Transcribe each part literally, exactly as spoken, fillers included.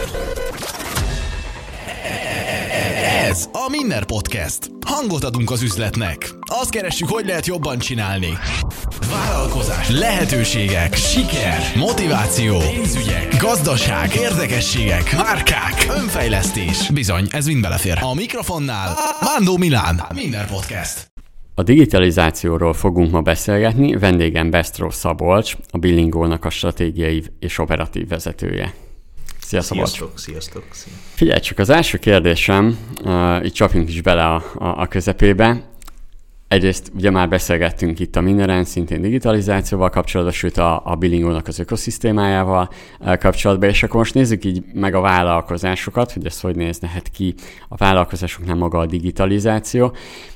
Ez a Minner Podcast. Hangot adunk az üzletnek. Azt keressük, hogy lehet jobban csinálni. Vállalkozás, lehetőségek, siker, motiváció, pénzügyek, gazdaság, érdekességek, márkák, önfejlesztés. Bizony, ez mind belefér. A mikrofonnál Vándó Milán. Minner Podcast. A digitalizációról fogunk ma beszélgetni, vendégem Besztró Szabolcs, a Billingónak a stratégiai és operatív vezetője. Szia, Szabolcs! Sziasztok, sziasztok! Szia. Figyelj csak, az első kérdésem, uh, itt csapjunk is bele a, a, a közepébe. Egyrészt ugye már beszélgettünk itt a Minneren, szintén digitalizációval kapcsolatban, sőt a, a Billingónak az ökoszisztémájával uh, kapcsolatban, és akkor most nézzük így meg a vállalkozásokat, hogy ez hogy nézhet ki a vállalkozásoknál maga a digitalizáció.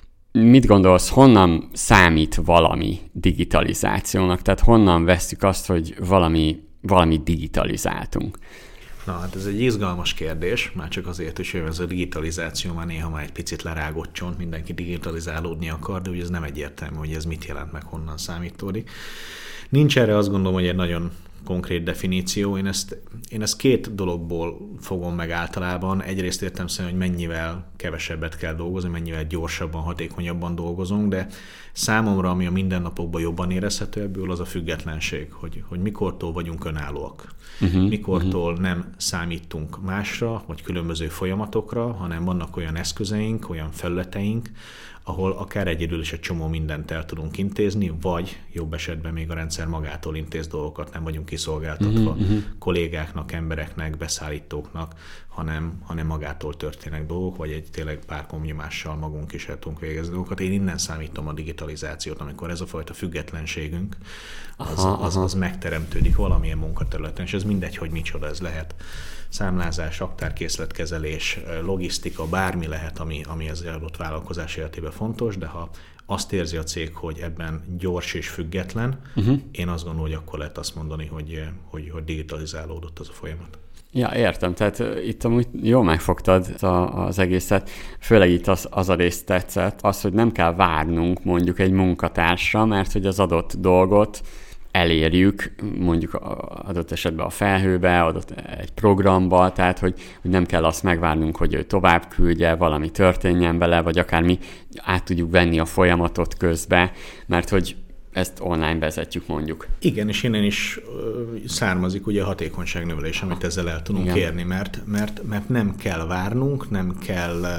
Mit gondolsz, honnan számít valami digitalizációnak? Tehát honnan vesszük azt, hogy valami, valamit digitalizáltunk? Na hát ez egy izgalmas kérdés, már csak azért is, hogy ez a digitalizáció már néha már egy picit lerágott csont, mindenki digitalizálódni akar, de ugye ez nem egyértelmű, hogy ez mit jelent, meg honnan számítódik. Nincs erre, azt gondolom, hogy egy nagyon konkrét definíció. Én ezt, én ezt két dologból fogom meg általában. Egyrészt értem szerint, hogy mennyivel kevesebbet kell dolgozni, mennyivel gyorsabban, hatékonyabban dolgozunk, de számomra, ami a mindennapokban jobban érezhető ebből, az a függetlenség, hogy, hogy mikortól vagyunk önállóak. Uh-huh, mikortól uh-huh. nem számítunk másra, vagy különböző folyamatokra, hanem vannak olyan eszközeink, olyan felületeink, ahol akár egyedül is egy csomó mindent el tudunk intézni, vagy jobb esetben még a rendszer magától intéz dolgokat, nem vagyunk kiszolgáltatva uh-huh. kollégáknak, embereknek, beszállítóknak, hanem, hanem magától történnek dolgok, vagy egy tényleg pár komnyomással magunk is el tudunk végezni dolgokat. Én innen számítom a digitalizációt, amikor ez a fajta függetlenségünk, az, aha, az, az megteremtődik valamilyen munkaterületen, és ez mindegy, hogy micsoda ez lehet. Számlázás, raktárkészletkezelés, logisztika, bármi lehet, ami, ami az adott vállalkozás életében fontos, de ha azt érzi a cég, hogy ebben gyors és független, uh-huh. én azt gondolom, hogy akkor lehet azt mondani, hogy, hogy, hogy digitalizálódott az a folyamat. Ja, értem. Tehát uh, itt amúgy jól megfogtad a, az egészet. Főleg itt az, az a rész tetszett. Az, hogy nem kell várnunk mondjuk egy munkatársra, mert hogy az adott dolgot elérjük, mondjuk adott esetben a felhőbe, adott egy programba, tehát hogy, hogy nem kell azt megvárnunk, hogy ő tovább küldje, valami történjen bele, vagy akár mi át tudjuk venni a folyamatot közbe, mert hogy ezt online vezetjük mondjuk. Igen, és innen is származik ugye a hatékonyságnövelés, amit ezzel el tudunk Igen. érni, mert, mert, mert nem kell várnunk, nem kell uh,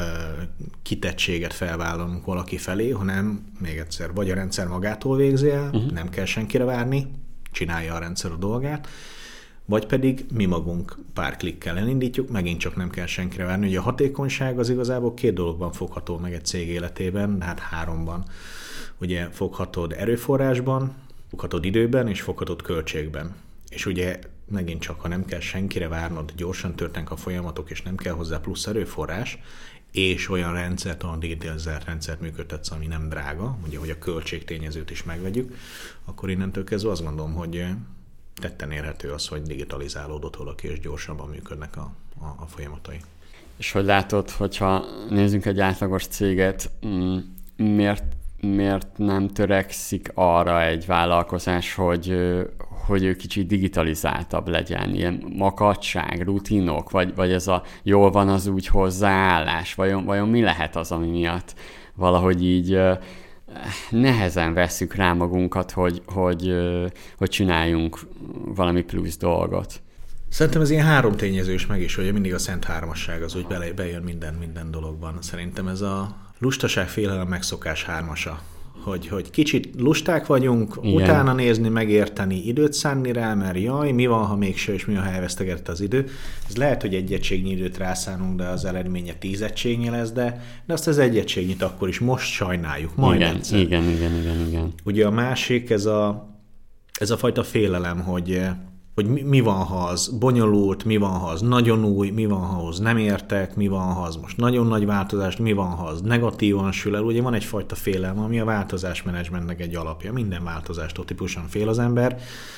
kitettséget felvállalnunk valaki felé, hanem még egyszer, vagy a rendszer magától végzi el, uh-huh. nem kell senkire várni, csinálja a rendszer a dolgát, vagy pedig mi magunk pár klikkel elindítjuk, megint csak nem kell senkire várni. Ugye a hatékonyság az igazából két dologban fogható meg egy cég életében, de hát háromban. Ugye foghatod erőforrásban, foghatod időben, és foghatod költségben. És ugye megint csak, ha nem kell senkire várnod, gyorsan történnek a folyamatok, és nem kell hozzá plusz erőforrás, és olyan rendszert, olyan digitalizált rendszert működtetsz, ami nem drága, ugye, hogy a költségtényezőt is megvegyük, akkor innentől kezdve azt gondolom, hogy tetten érhető az, hogy digitalizálódott valaki, és gyorsabban működnek a, a, a folyamatai. És hogy látod, hogyha nézzünk egy átlagos céget, miért miért nem törekszik arra egy vállalkozás, hogy, hogy ő kicsit digitalizáltabb legyen? Ilyen makacság, rutinok, vagy, vagy ez a jól van az úgy hozzáállás? Vajon, vajon mi lehet az, ami miatt valahogy így nehezen vesszük rá magunkat, hogy, hogy, hogy csináljunk valami plusz dolgot? Szerintem ez ilyen három tényezős meg is, hogy mindig a szent hármasság az úgy bele, bejön minden, minden dologban. Szerintem ez a lustaság, félelem, megszokás hármasa. Hogy, hogy kicsit lusták vagyunk, Igen. utána nézni, megérteni, időt szánni rá, mert jaj, mi van, ha mégse, és mi, ha elvesztegette az idő. Ez lehet, hogy egy egységnyi időt rászánunk, de az eredménye tíz egységnyi lesz, de, de azt az egy egységnyit akkor is most sajnáljuk, majd igen, egyszer. Igen, igen, igen, igen. Ugye a másik, ez a, ez a fajta félelem, hogy hogy mi, mi van, ha az bonyolult, mi van, ha az nagyon új, mi van, ha az nem értek, mi van, ha az most nagyon nagy változás, mi van, ha az negatívan sül el. Ugye van egyfajta félelem, ami a változásmenedzsmentnek egy alapja. Minden változástól típusan fél az ember,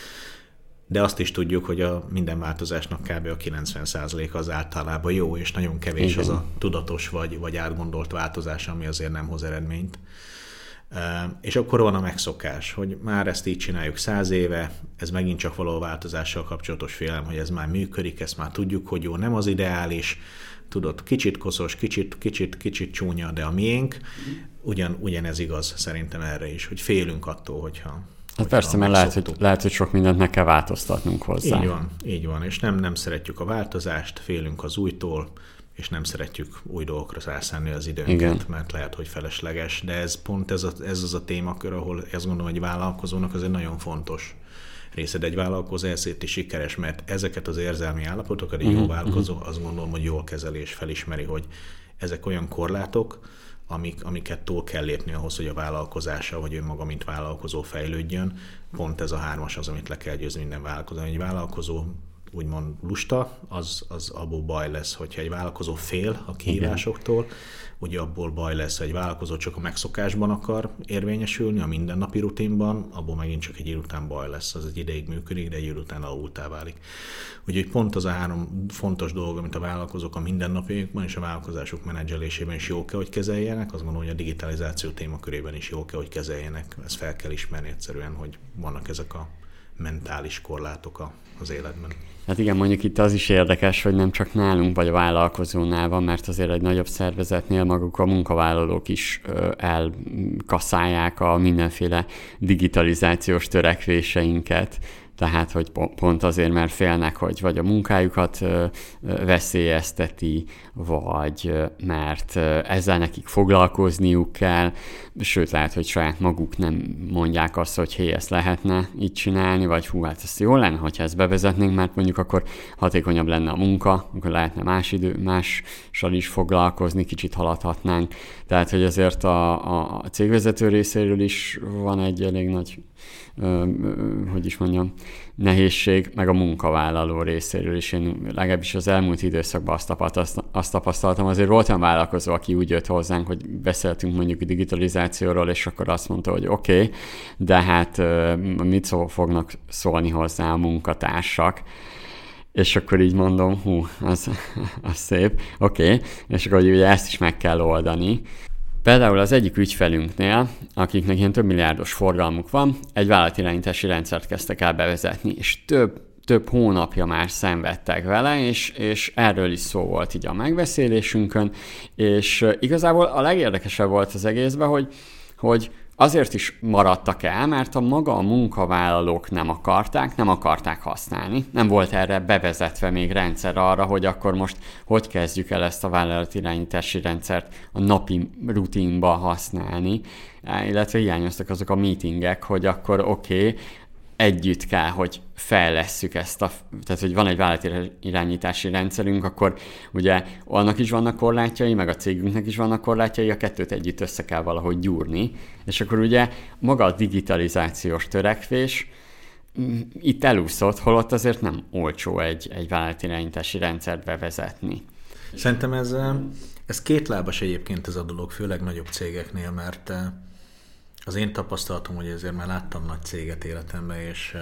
de azt is tudjuk, hogy a minden változásnak kb. A kilencven százalék az általában jó, és nagyon kevés Igen. az a tudatos vagy, vagy átgondolt változás, ami azért nem hoz eredményt. És akkor van a megszokás, hogy már ezt így csináljuk száz éve, ez megint csak való változással kapcsolatos félelem, hogy ez már működik, ezt már tudjuk, hogy jó, nem az ideális, tudod, kicsit koszos, kicsit, kicsit, kicsit csúnya, de a miénk, ugyan, ugyanez igaz szerintem erre is, hogy félünk attól, hogyha Hát persze, mert lehet hogy, lehet, hogy sok mindent meg kell változtatnunk hozzá. Így van, így van, és nem, nem szeretjük a változást, félünk az újtól, és nem szeretjük új dolgokra rászánni az időnket, igen. Mert lehet, hogy felesleges, de ez pont ez, a, ez az a témakör, ahol ezt gondolom, hogy vállalkozónak az egy nagyon fontos része, de egy vállalkozó ezért is sikeres, mert ezeket az érzelmi állapotokat egy uh-huh, jó vállalkozó uh-huh. azt gondolom, hogy jól kezeli és felismeri, hogy ezek olyan korlátok, amik, amiket túl kell lépni ahhoz, hogy a vállalkozása, vagy önmaga, mint vállalkozó fejlődjön. Pont ez a hármas az, amit le kell győzni minden vállalkozó. Egy vállalkozó úgymond lusta, az, az abból baj lesz, hogyha egy vállalkozó fél a kihívásoktól, ugye abból baj lesz, hogy egy vállalkozó csak a megszokásban akar érvényesülni, a mindennapi rutinban, abból megint csak egy idő után baj lesz, az egy ideig működik, de egy idő után alultá válik. Úgyhogy pont az a három fontos dolog, amit a vállalkozók a mindennapjukban és a vállalkozásuk menedzselésében is jó kell, hogy kezeljenek, azt gondolom, hogy a digitalizáció témakörében is jó kell, hogy kezeljenek. Ezt fel kell ismerni egyszerűen, hogy vannak ezek a mentális korlátok az életben. Hát igen, mondjuk itt az is érdekes, hogy nem csak nálunk vagy a vállalkozónál van, mert azért egy nagyobb szervezetnél maguk a munkavállalók is elkasszálják a mindenféle digitalizációs törekvéseinket. Tehát, hogy pont azért, mert félnek, hogy vagy a munkájukat veszélyezteti, vagy mert ezzel nekik foglalkozniuk kell, sőt, lehet, hogy saját maguk nem mondják azt, hogy hé, ezt lehetne így csinálni, vagy hú, hát ez jó lenne, hogyha ezt bevezetnénk, mert mondjuk akkor hatékonyabb lenne a munka, akkor lehetne más idő, mással is foglalkozni, kicsit haladhatnánk. Tehát, hogy azért a, a, a cégvezető részéről is van egy elég nagy Ö, hogy is mondjam, nehézség, meg a munkavállaló részéről is. Én legalábbis az elmúlt időszakban azt, tapasztal, azt tapasztaltam, azért volt olyan vállalkozó, aki úgy jött hozzánk, hogy beszéltünk mondjuk a digitalizációról, és akkor azt mondta, hogy oké, okay, de hát mit szó, fognak szólni hozzá a munkatársak, és akkor így mondom, hú, az, az szép, oké, okay. És akkor ugye ezt is meg kell oldani. Például az egyik ügyfelünknél, akiknek ilyen több milliárdos forgalmuk van, egy vállalatirányítási rendszert kezdtek el bevezetni, és több, több hónapja már szenvedtek vele, és, és erről is szó volt így a megbeszélésünkön, és igazából a legérdekesebb volt az egészben, hogy, hogy azért is maradtak el, mert a maga a munkavállalók nem akarták, nem akarták használni. Nem volt erre bevezetve még rendszer arra, hogy akkor most hogy kezdjük el ezt a vállalatirányítási rendszert a napi rutinba használni, illetve hiányoztak azok a meetingek, hogy akkor oké, okay, együtt kell, hogy fejlesszük ezt a, tehát hogy van egy vállalatirányítási rendszerünk, akkor ugye annak is vannak korlátjai, meg a cégünknek is vannak korlátjai, a kettőt együtt össze kell valahogy gyúrni, és akkor ugye maga a digitalizációs törekvés itt elúszott, holott azért nem olcsó egy, egy vállalatirányítási rendszert bevezetni. Szerintem ez, ez kétlábas egyébként ez a dolog, főleg nagyobb cégeknél, mert az én tapasztalatom, hogy ezért már láttam nagy céget életemben, és,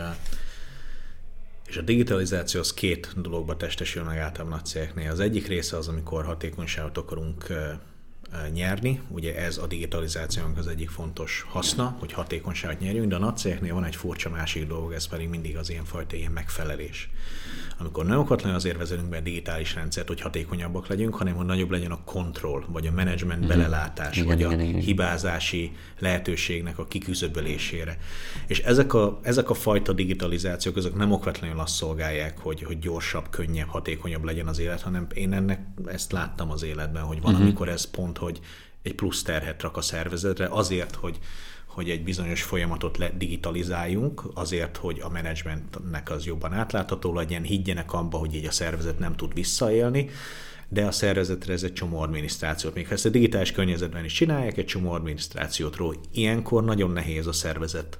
és a digitalizáció az két dologba testesül meg általában nagy cégeknél. Az egyik része az, amikor hatékonyságot akarunk nyerni, ugye ez a digitalizációnak az egyik fontos haszna, hogy hatékonyságot nyerjünk, de a nagy cégeknél van egy furcsa másik dolog, ez pedig mindig az ilyenfajta ilyen megfelelés. Amikor nem okatlan azért vezetünk be a digitális rendszert, hogy hatékonyabbak legyünk, hanem hogy nagyobb legyen a kontroll, vagy a menedzsment mm-hmm. belelátás, igen, vagy igen, a igen. hibázási lehetőségnek a kiküszöbölésére. És ezek a, ezek a fajta digitalizációk, ezek nem okvetlenül azt szolgálják, hogy, hogy gyorsabb, könnyebb, hatékonyabb legyen az élet, hanem én ennek ezt láttam az életben, hogy van, mm-hmm. amikor ez pont, hogy egy plusz terhet rak a szervezetre, azért, hogy hogy egy bizonyos folyamatot digitalizáljunk, azért, hogy a menedzsmentnek az jobban átlátható legyen, higgyenek abba, hogy így a szervezet nem tud visszaélni, de a szervezetre ez egy csomó adminisztrációt. Még ha ezt a digitális környezetben is csinálják, egy csomó adminisztrációt ról. Ilyenkor nagyon nehéz a szervezet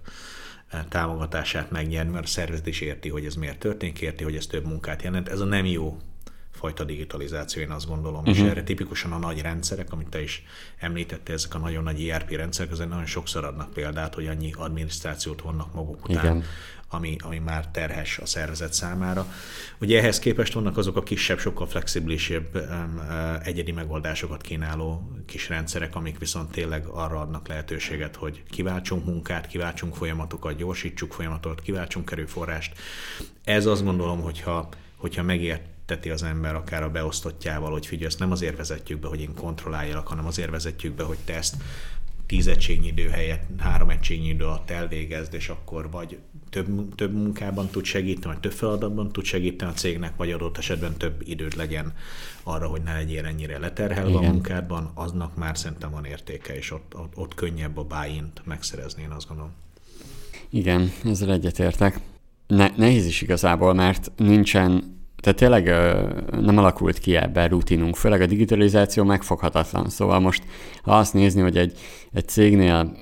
támogatását megnyerni, mert a szervezet is érti, hogy ez miért történik, érti, hogy ez több munkát jelent. Ez a nem jó fajta digitalizáció, én azt gondolom. Uh-huh. És erre tipikusan a nagy rendszerek, amit te is említettél, ezek a nagyon nagy i er pé rendszerek, ezek nagyon sokszor adnak példát, hogy annyi adminisztrációt vonnak maguk után, igen. Ami, ami már terhes a szervezet számára. Ugye ehhez képest vannak azok a kisebb, sokkal flexibilisebb egyedi megoldásokat kínáló kis rendszerek, amik viszont tényleg arra adnak lehetőséget, hogy kiváltsunk munkát, kiváltsunk folyamatokat, gyorsítsuk folyamatokat, kiváltsunk erőforrást. Ez azt gondolom, hogyha, hogyha megérteti az ember akár a beosztottjával, hogy figyelj, ezt nem azért vezetjük be, hogy én kontrolláljalak, hanem azért vezetjük be, hogy te ezt tíz egységnyi idő helyett három egységnyi idő alatt elvégezd, és akkor vagy több, több munkában tud segíteni, vagy több feladatban tud segíteni a cégnek, vagy adott esetben több időd legyen arra, hogy ne legyél ennyire leterhelve igen. a munkádban, aznak már szerintem van értéke, és ott, ott, ott könnyebb a buy-int megszerezni, én azt gondolom. Igen, ezzel egyetértek. Ne, nehéz is igazából, mert nincsen, tehát tényleg nem alakult ki ebben rutinunk, főleg a digitalizáció megfoghatatlan. Szóval most, ha azt nézni, hogy egy, egy cégnél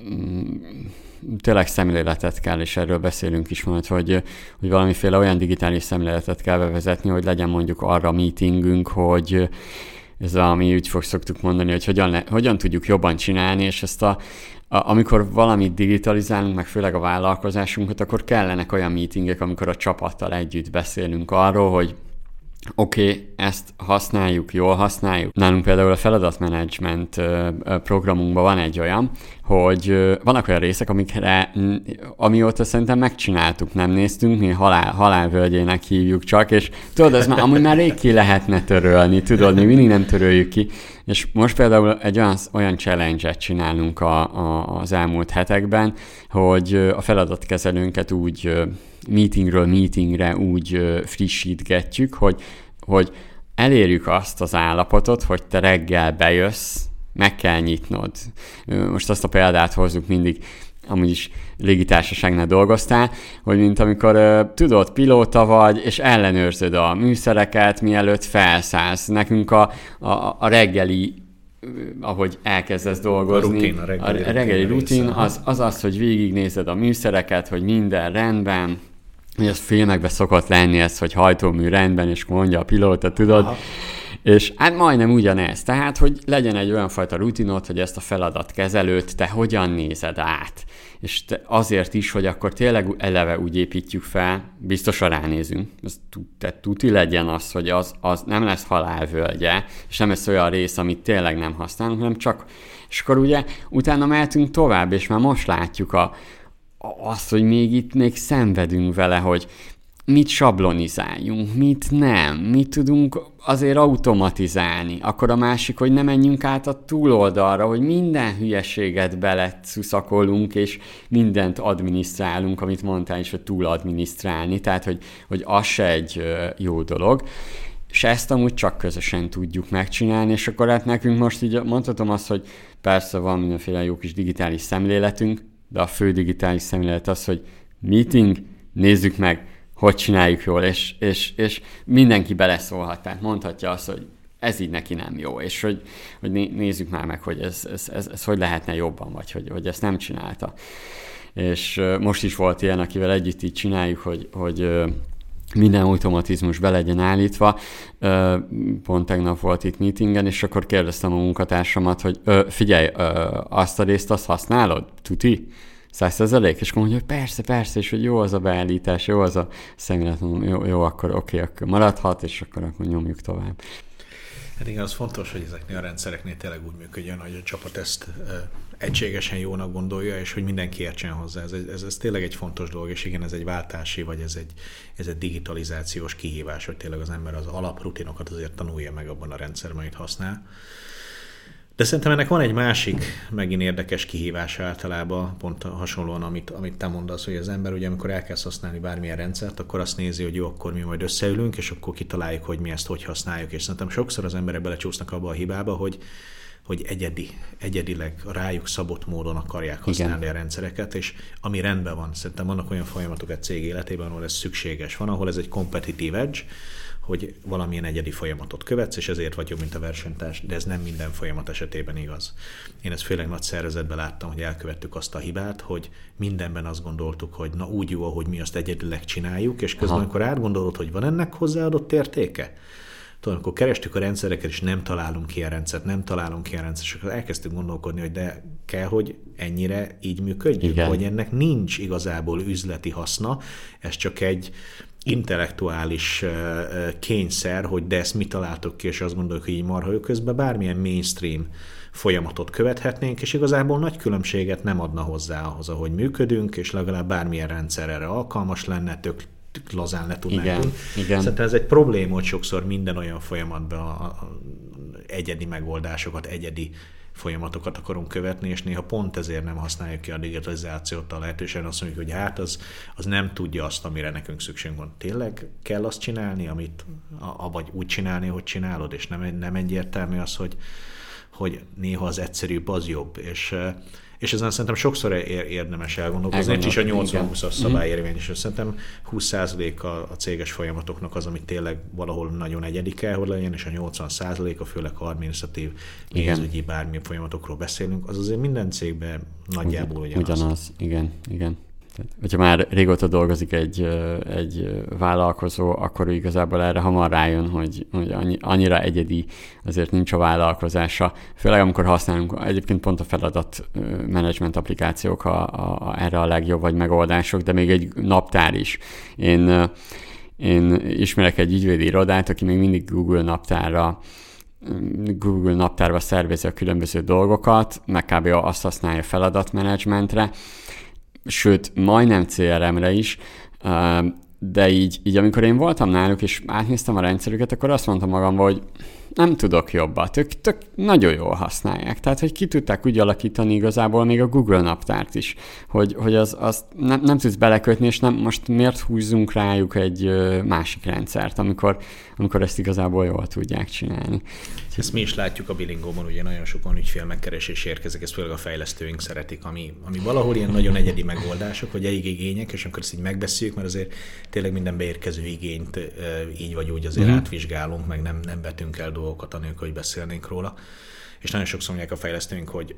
tényleg szemléletet kell, és erről beszélünk is majd, hogy, hogy valamiféle olyan digitális szemléletet kell bevezetni, hogy legyen mondjuk arra meetingünk, hogy ez a, mi úgy fog szoktuk mondani, hogy hogyan, le, hogyan tudjuk jobban csinálni, és ezt a, a, amikor valamit digitalizálunk, meg főleg a vállalkozásunkat, akkor kellenek olyan meetingek, amikor a csapattal együtt beszélünk arról, hogy oké, okay, ezt használjuk, jól használjuk. Nálunk például a feladatmenedzsment programunkban van egy olyan, hogy vannak olyan részek, amikre amióta szerintem megcsináltuk, nem néztünk, mi halál, halálvölgyének hívjuk csak, és tudod, ez már amúgy már rég ki lehetne törölni, tudod, mi mindig nem töröljük ki. És most például egy olyan, olyan challenge-et csinálunk a, a, az elmúlt hetekben, hogy a feladatkezelőnket úgy meetingről meetingre úgy frissítgetjük, hogy, hogy elérjük azt az állapotot, hogy te reggel bejössz, meg kell nyitnod. Most azt a példát hozzuk mindig, amúgy is légitársaságnál dolgoztál, hogy mint amikor uh, tudod, pilóta vagy, és ellenőrzöd a műszereket, mielőtt felszállsz. Nekünk a, a, a reggeli, uh, ahogy elkezdesz dolgozni, a, rutin, a reggeli, a reggeli rutin, az, az az, hogy végignézed a műszereket, hogy minden rendben, hogy az filmekben szokott lenni ez, hogy hajtómű rendben, és mondja a pilóta, tudod, aha. És hát majdnem ugyanez. Tehát, hogy legyen egy olyan fajta rutinot, hogy ezt a feladatkezelőt te hogyan nézed át. És te azért is, hogy akkor tényleg eleve úgy építjük fel, biztosan ránézünk. Az, te tuti legyen az, hogy az, az nem lesz halálvölgye, és nem lesz olyan rész, amit tényleg nem használunk, hanem csak... És akkor ugye utána mehetünk tovább, és már most látjuk a, a, azt, hogy még itt még szenvedünk vele, hogy mit sablonizáljunk, mit nem, mit tudunk azért automatizálni. Akkor a másik, hogy ne menjünk át a túloldalra, hogy minden hülyeséget beleszuszakolunk, és mindent adminisztrálunk, amit mondtál is, hogy túladminisztrálni, tehát, hogy, hogy az se egy jó dolog. És ezt amúgy csak közösen tudjuk megcsinálni, és akkor hát nekünk most így mondhatom azt, hogy persze van mindenféle jó kis digitális szemléletünk, de a fő digitális szemlélet az, hogy meeting, nézzük meg, hogy csináljuk jól, és, és, és mindenki beleszólhat, tehát mondhatja azt, hogy ez így neki nem jó, és hogy, hogy nézzük már meg, hogy ez, ez, ez, ez hogy lehetne jobban, vagy hogy, hogy ezt nem csinálta. És most is volt ilyen, akivel együtt így csináljuk, hogy, hogy minden automatizmus be legyen állítva. Pont tegnap volt itt meetingen, és akkor kérdeztem a munkatársamat, hogy figyelj, azt a részt azt használod? Tuti? száz százalék? És akkor mondja, hogy persze, persze, és hogy jó az a beállítás, jó az a szemlélet, mondom, jó, jó, akkor oké, akkor maradhat, és akkor, akkor nyomjuk tovább. Hát igen, az fontos, hogy ezeknél a rendszereknél tényleg úgy működjön, hogy a csapat ezt e, egységesen jónak gondolja, és hogy mindenki értsen hozzá. Ez, ez, ez tényleg egy fontos dolog, és igen, ez egy váltási, vagy ez egy, ez egy digitalizációs kihívás, hogy tényleg az ember az alaprutinokat azért tanulja meg abban a rendszerben, amit használ. De szerintem ennek van egy másik, megint érdekes kihívás általában, pont hasonlóan, amit, amit te mondasz, hogy az ember ugye, amikor elkezd használni bármilyen rendszert, akkor azt nézi, hogy jó, akkor mi majd összeülünk, és akkor kitaláljuk, hogy mi ezt hogy használjuk. És szerintem sokszor az emberek belecsúsznak abba a hibába, hogy, hogy egyedi, egyedileg rájuk szabott módon akarják használni igen. a rendszereket, és ami rendben van. Szerintem vannak olyan folyamatok egy cég életében, ahol ez szükséges. Van, ahol ez egy competitive edge, hogy valamilyen egyedi folyamatot követsz, és ezért vagy jobb, mint a versenytárs, de ez nem minden folyamat esetében igaz. Én ezt főleg nagy szervezetben láttam, hogy elkövettük azt a hibát, hogy mindenben azt gondoltuk, hogy na úgy jó, ahogy mi azt egyedileg csináljuk, és közben, aha. amikor átgondolod, hogy van ennek hozzáadott értéke, Tudom, amikor kerestük a rendszereket, és nem találunk ilyen rendszert, nem találunk ilyen rendszert, és akkor elkezdtünk gondolkodni, hogy de kell, hogy ennyire így működjön, Igen. hogy ennek nincs igazából üzleti haszna, ez csak egy intellektuális kényszer, hogy de ezt mi találtok ki, és azt gondoljuk, hogy így marha, közben bármilyen mainstream folyamatot követhetnénk, és igazából nagy különbséget nem adna hozzá ahhoz, ahogy működünk, és legalább bármilyen rendszer erre alkalmas lenne, tök lazán le tudnánk. Igen, igen. Szerintem ez egy probléma, hogy sokszor minden olyan folyamatban a, a egyedi megoldásokat, egyedi folyamatokat akarunk követni, és néha pont ezért nem használjuk ki a digitalizációt a lehetőségen, azt mondjuk, hogy hát az, az nem tudja azt, amire nekünk szükségünk van. Tényleg kell azt csinálni, amit, a, vagy úgy csinálni, hogy csinálod, és nem, nem egyértelmű az, hogy, hogy néha az egyszerűbb, az jobb. És, és ezen szerintem sokszor érdemes elgondolkozni, és is a nyolcvan húszas szabály érvényes. Szerintem húsz százalék a, a céges folyamatoknak az, amit tényleg valahol nagyon egyedi kell, hogy legyen, és a nyolcvan százalék a főleg adminisztratív, pénzügyi, bármilyen folyamatokról beszélünk, az azért minden cégben nagyjából ugyanaz. Ugyanaz, igen, igen. Tehát, hogyha már régóta dolgozik egy, egy vállalkozó, akkor ő igazából erre hamar rájön, hogy, hogy annyira egyedi azért nincs a vállalkozása. Főleg amikor használunk, egyébként pont a feladat menedzsment applikációk a, a, a, erre a legjobb vagy megoldások, de még egy naptár is. Én, én ismerek egy ügyvédi irodát, aki még mindig Google naptárra Google naptárba szervezi a különböző dolgokat, meg kb. Azt használja feladatmenedzsmentre, sőt, majdnem cé er em-re is, de így, így amikor én voltam náluk, és átnéztem a rendszerüket, akkor azt mondtam magamban, hogy nem tudok jobbat, ők tök nagyon jól használják. Tehát, hogy ki tudták úgy alakítani igazából még a Google naptárt is, hogy, hogy az, az nem, nem tudsz belekötni, és nem, most miért húzzunk rájuk egy másik rendszert, amikor, amikor ezt igazából jól tudják csinálni. Ezt mi is látjuk a Bilingóban, ugye nagyon sokan ügyfél megkeresés érkezik, ezt főleg a fejlesztőink szeretik, ami, ami valahol ilyen nagyon egyedi megoldások, vagy elég igények, és amikor ezt így megbeszéljük, mert azért tényleg minden beérkező igényt így vagy úgy azért uh-huh. átvizsgálunk, meg nem, nem vetünk el dolgokat anélkül, hogy beszélnénk róla. És nagyon sokszor mondják a fejlesztőink, hogy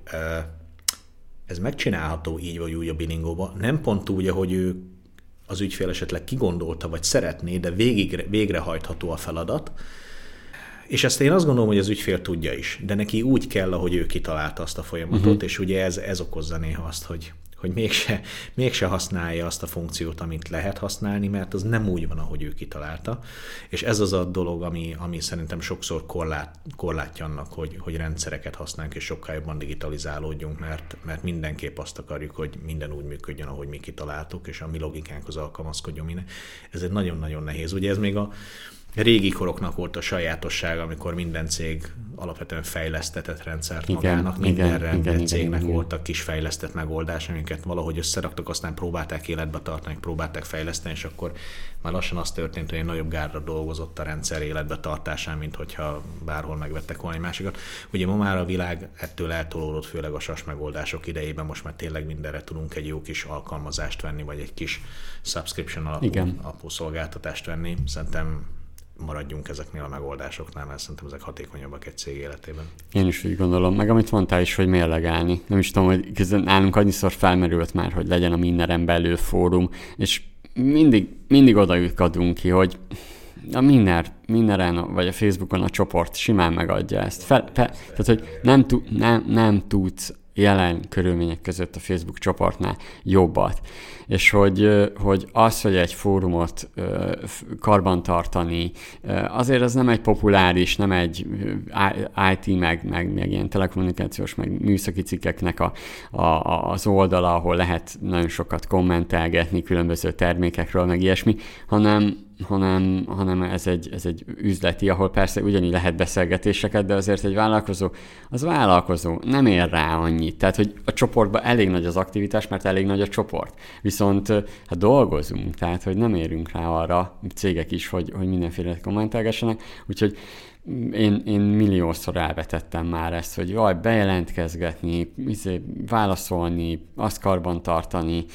ez megcsinálható így vagy úgy a Bilingóban, nem pont úgy, ahogy ő az ügyfél esetleg kigondolta, vagy szeretné, de végig, végrehajtható a feladat. És ezt én azt gondolom, hogy az ügyfél tudja is, de neki úgy kell, ahogy ő kitalálta azt a folyamatot, uh-huh. és ugye ez, ez okozza néha azt, hogy, hogy mégse, mégse használja azt a funkciót, amit lehet használni, mert az nem úgy van, ahogy ő kitalálta. És ez az a dolog, ami, ami szerintem sokszor korlát, korlátja annak, hogy, hogy rendszereket használunk, és sokkal jobban digitalizálódjunk, mert, mert mindenképp azt akarjuk, hogy minden úgy működjön, ahogy mi kitaláltuk, és a mi logikánkhoz alkalmazkodjon minden. Ez egy nagyon-nagyon nehéz. Ugye ez még a régi koroknak volt a sajátosság, amikor minden cég alapvetően fejlesztetett rendszert igen, magának, mindenre igen, igen, cégnek igen, voltak kis fejlesztett megoldás, amiket valahogy összeraktak, aztán próbálták életbe tartani, próbálták fejleszteni, és akkor már lassan az történt, hogy egy nagyobb gárda dolgozott a rendszer életbe tartásán, mint hogyha bárhol megvettek volna egy másikat. Ugye ma már a világ ettől eltolódott, főleg a sas megoldások idejében, most már tényleg mindenre tudunk egy jó kis alkalmazást venni, vagy egy kis subscription alapú, alapú szolgáltatást venni. Szerintem maradjunk ezeknél a megoldásoknál, mert szerintem ezek hatékonyabbak egy cég életében. Én is úgy gondolom, meg amit mondtál is, hogy mérlegelni. Nem is tudom, hogy közben nálunk annyiszor felmerült már, hogy legyen a mindenen belül fórum, és mindig, mindig odaütkadunk ki, hogy a minden, mindenen, vagy a Facebookon a csoport simán megadja ezt. Fel, fe, tehát, hogy nem, nem, nem tudsz jelen körülmények között a Facebook csoportnál jobbat. És hogy, hogy az, hogy egy fórumot karbantartani, azért az nem egy populáris, nem egy i té, meg, meg, meg ilyen telekommunikációs, meg műszaki cikkeknek a, a, az oldala, ahol lehet nagyon sokat kommentelgetni különböző termékekről, meg ilyesmi, hanem hanem, hanem ez, egy, ez egy üzleti, ahol persze ugyanígy lehet beszélgetéseket, de azért egy vállalkozó, az vállalkozó nem ér rá annyit. Tehát, hogy a csoportban elég nagy az aktivitás, mert elég nagy a csoport. Viszont hát dolgozunk, tehát, hogy nem érünk rá arra, cégek is, hogy, hogy mindenféle kommentelgessenek, úgyhogy Én, én milliószor elvetettem már ezt, hogy jaj, bejelentkezgetni, válaszolni, azt karbantartani,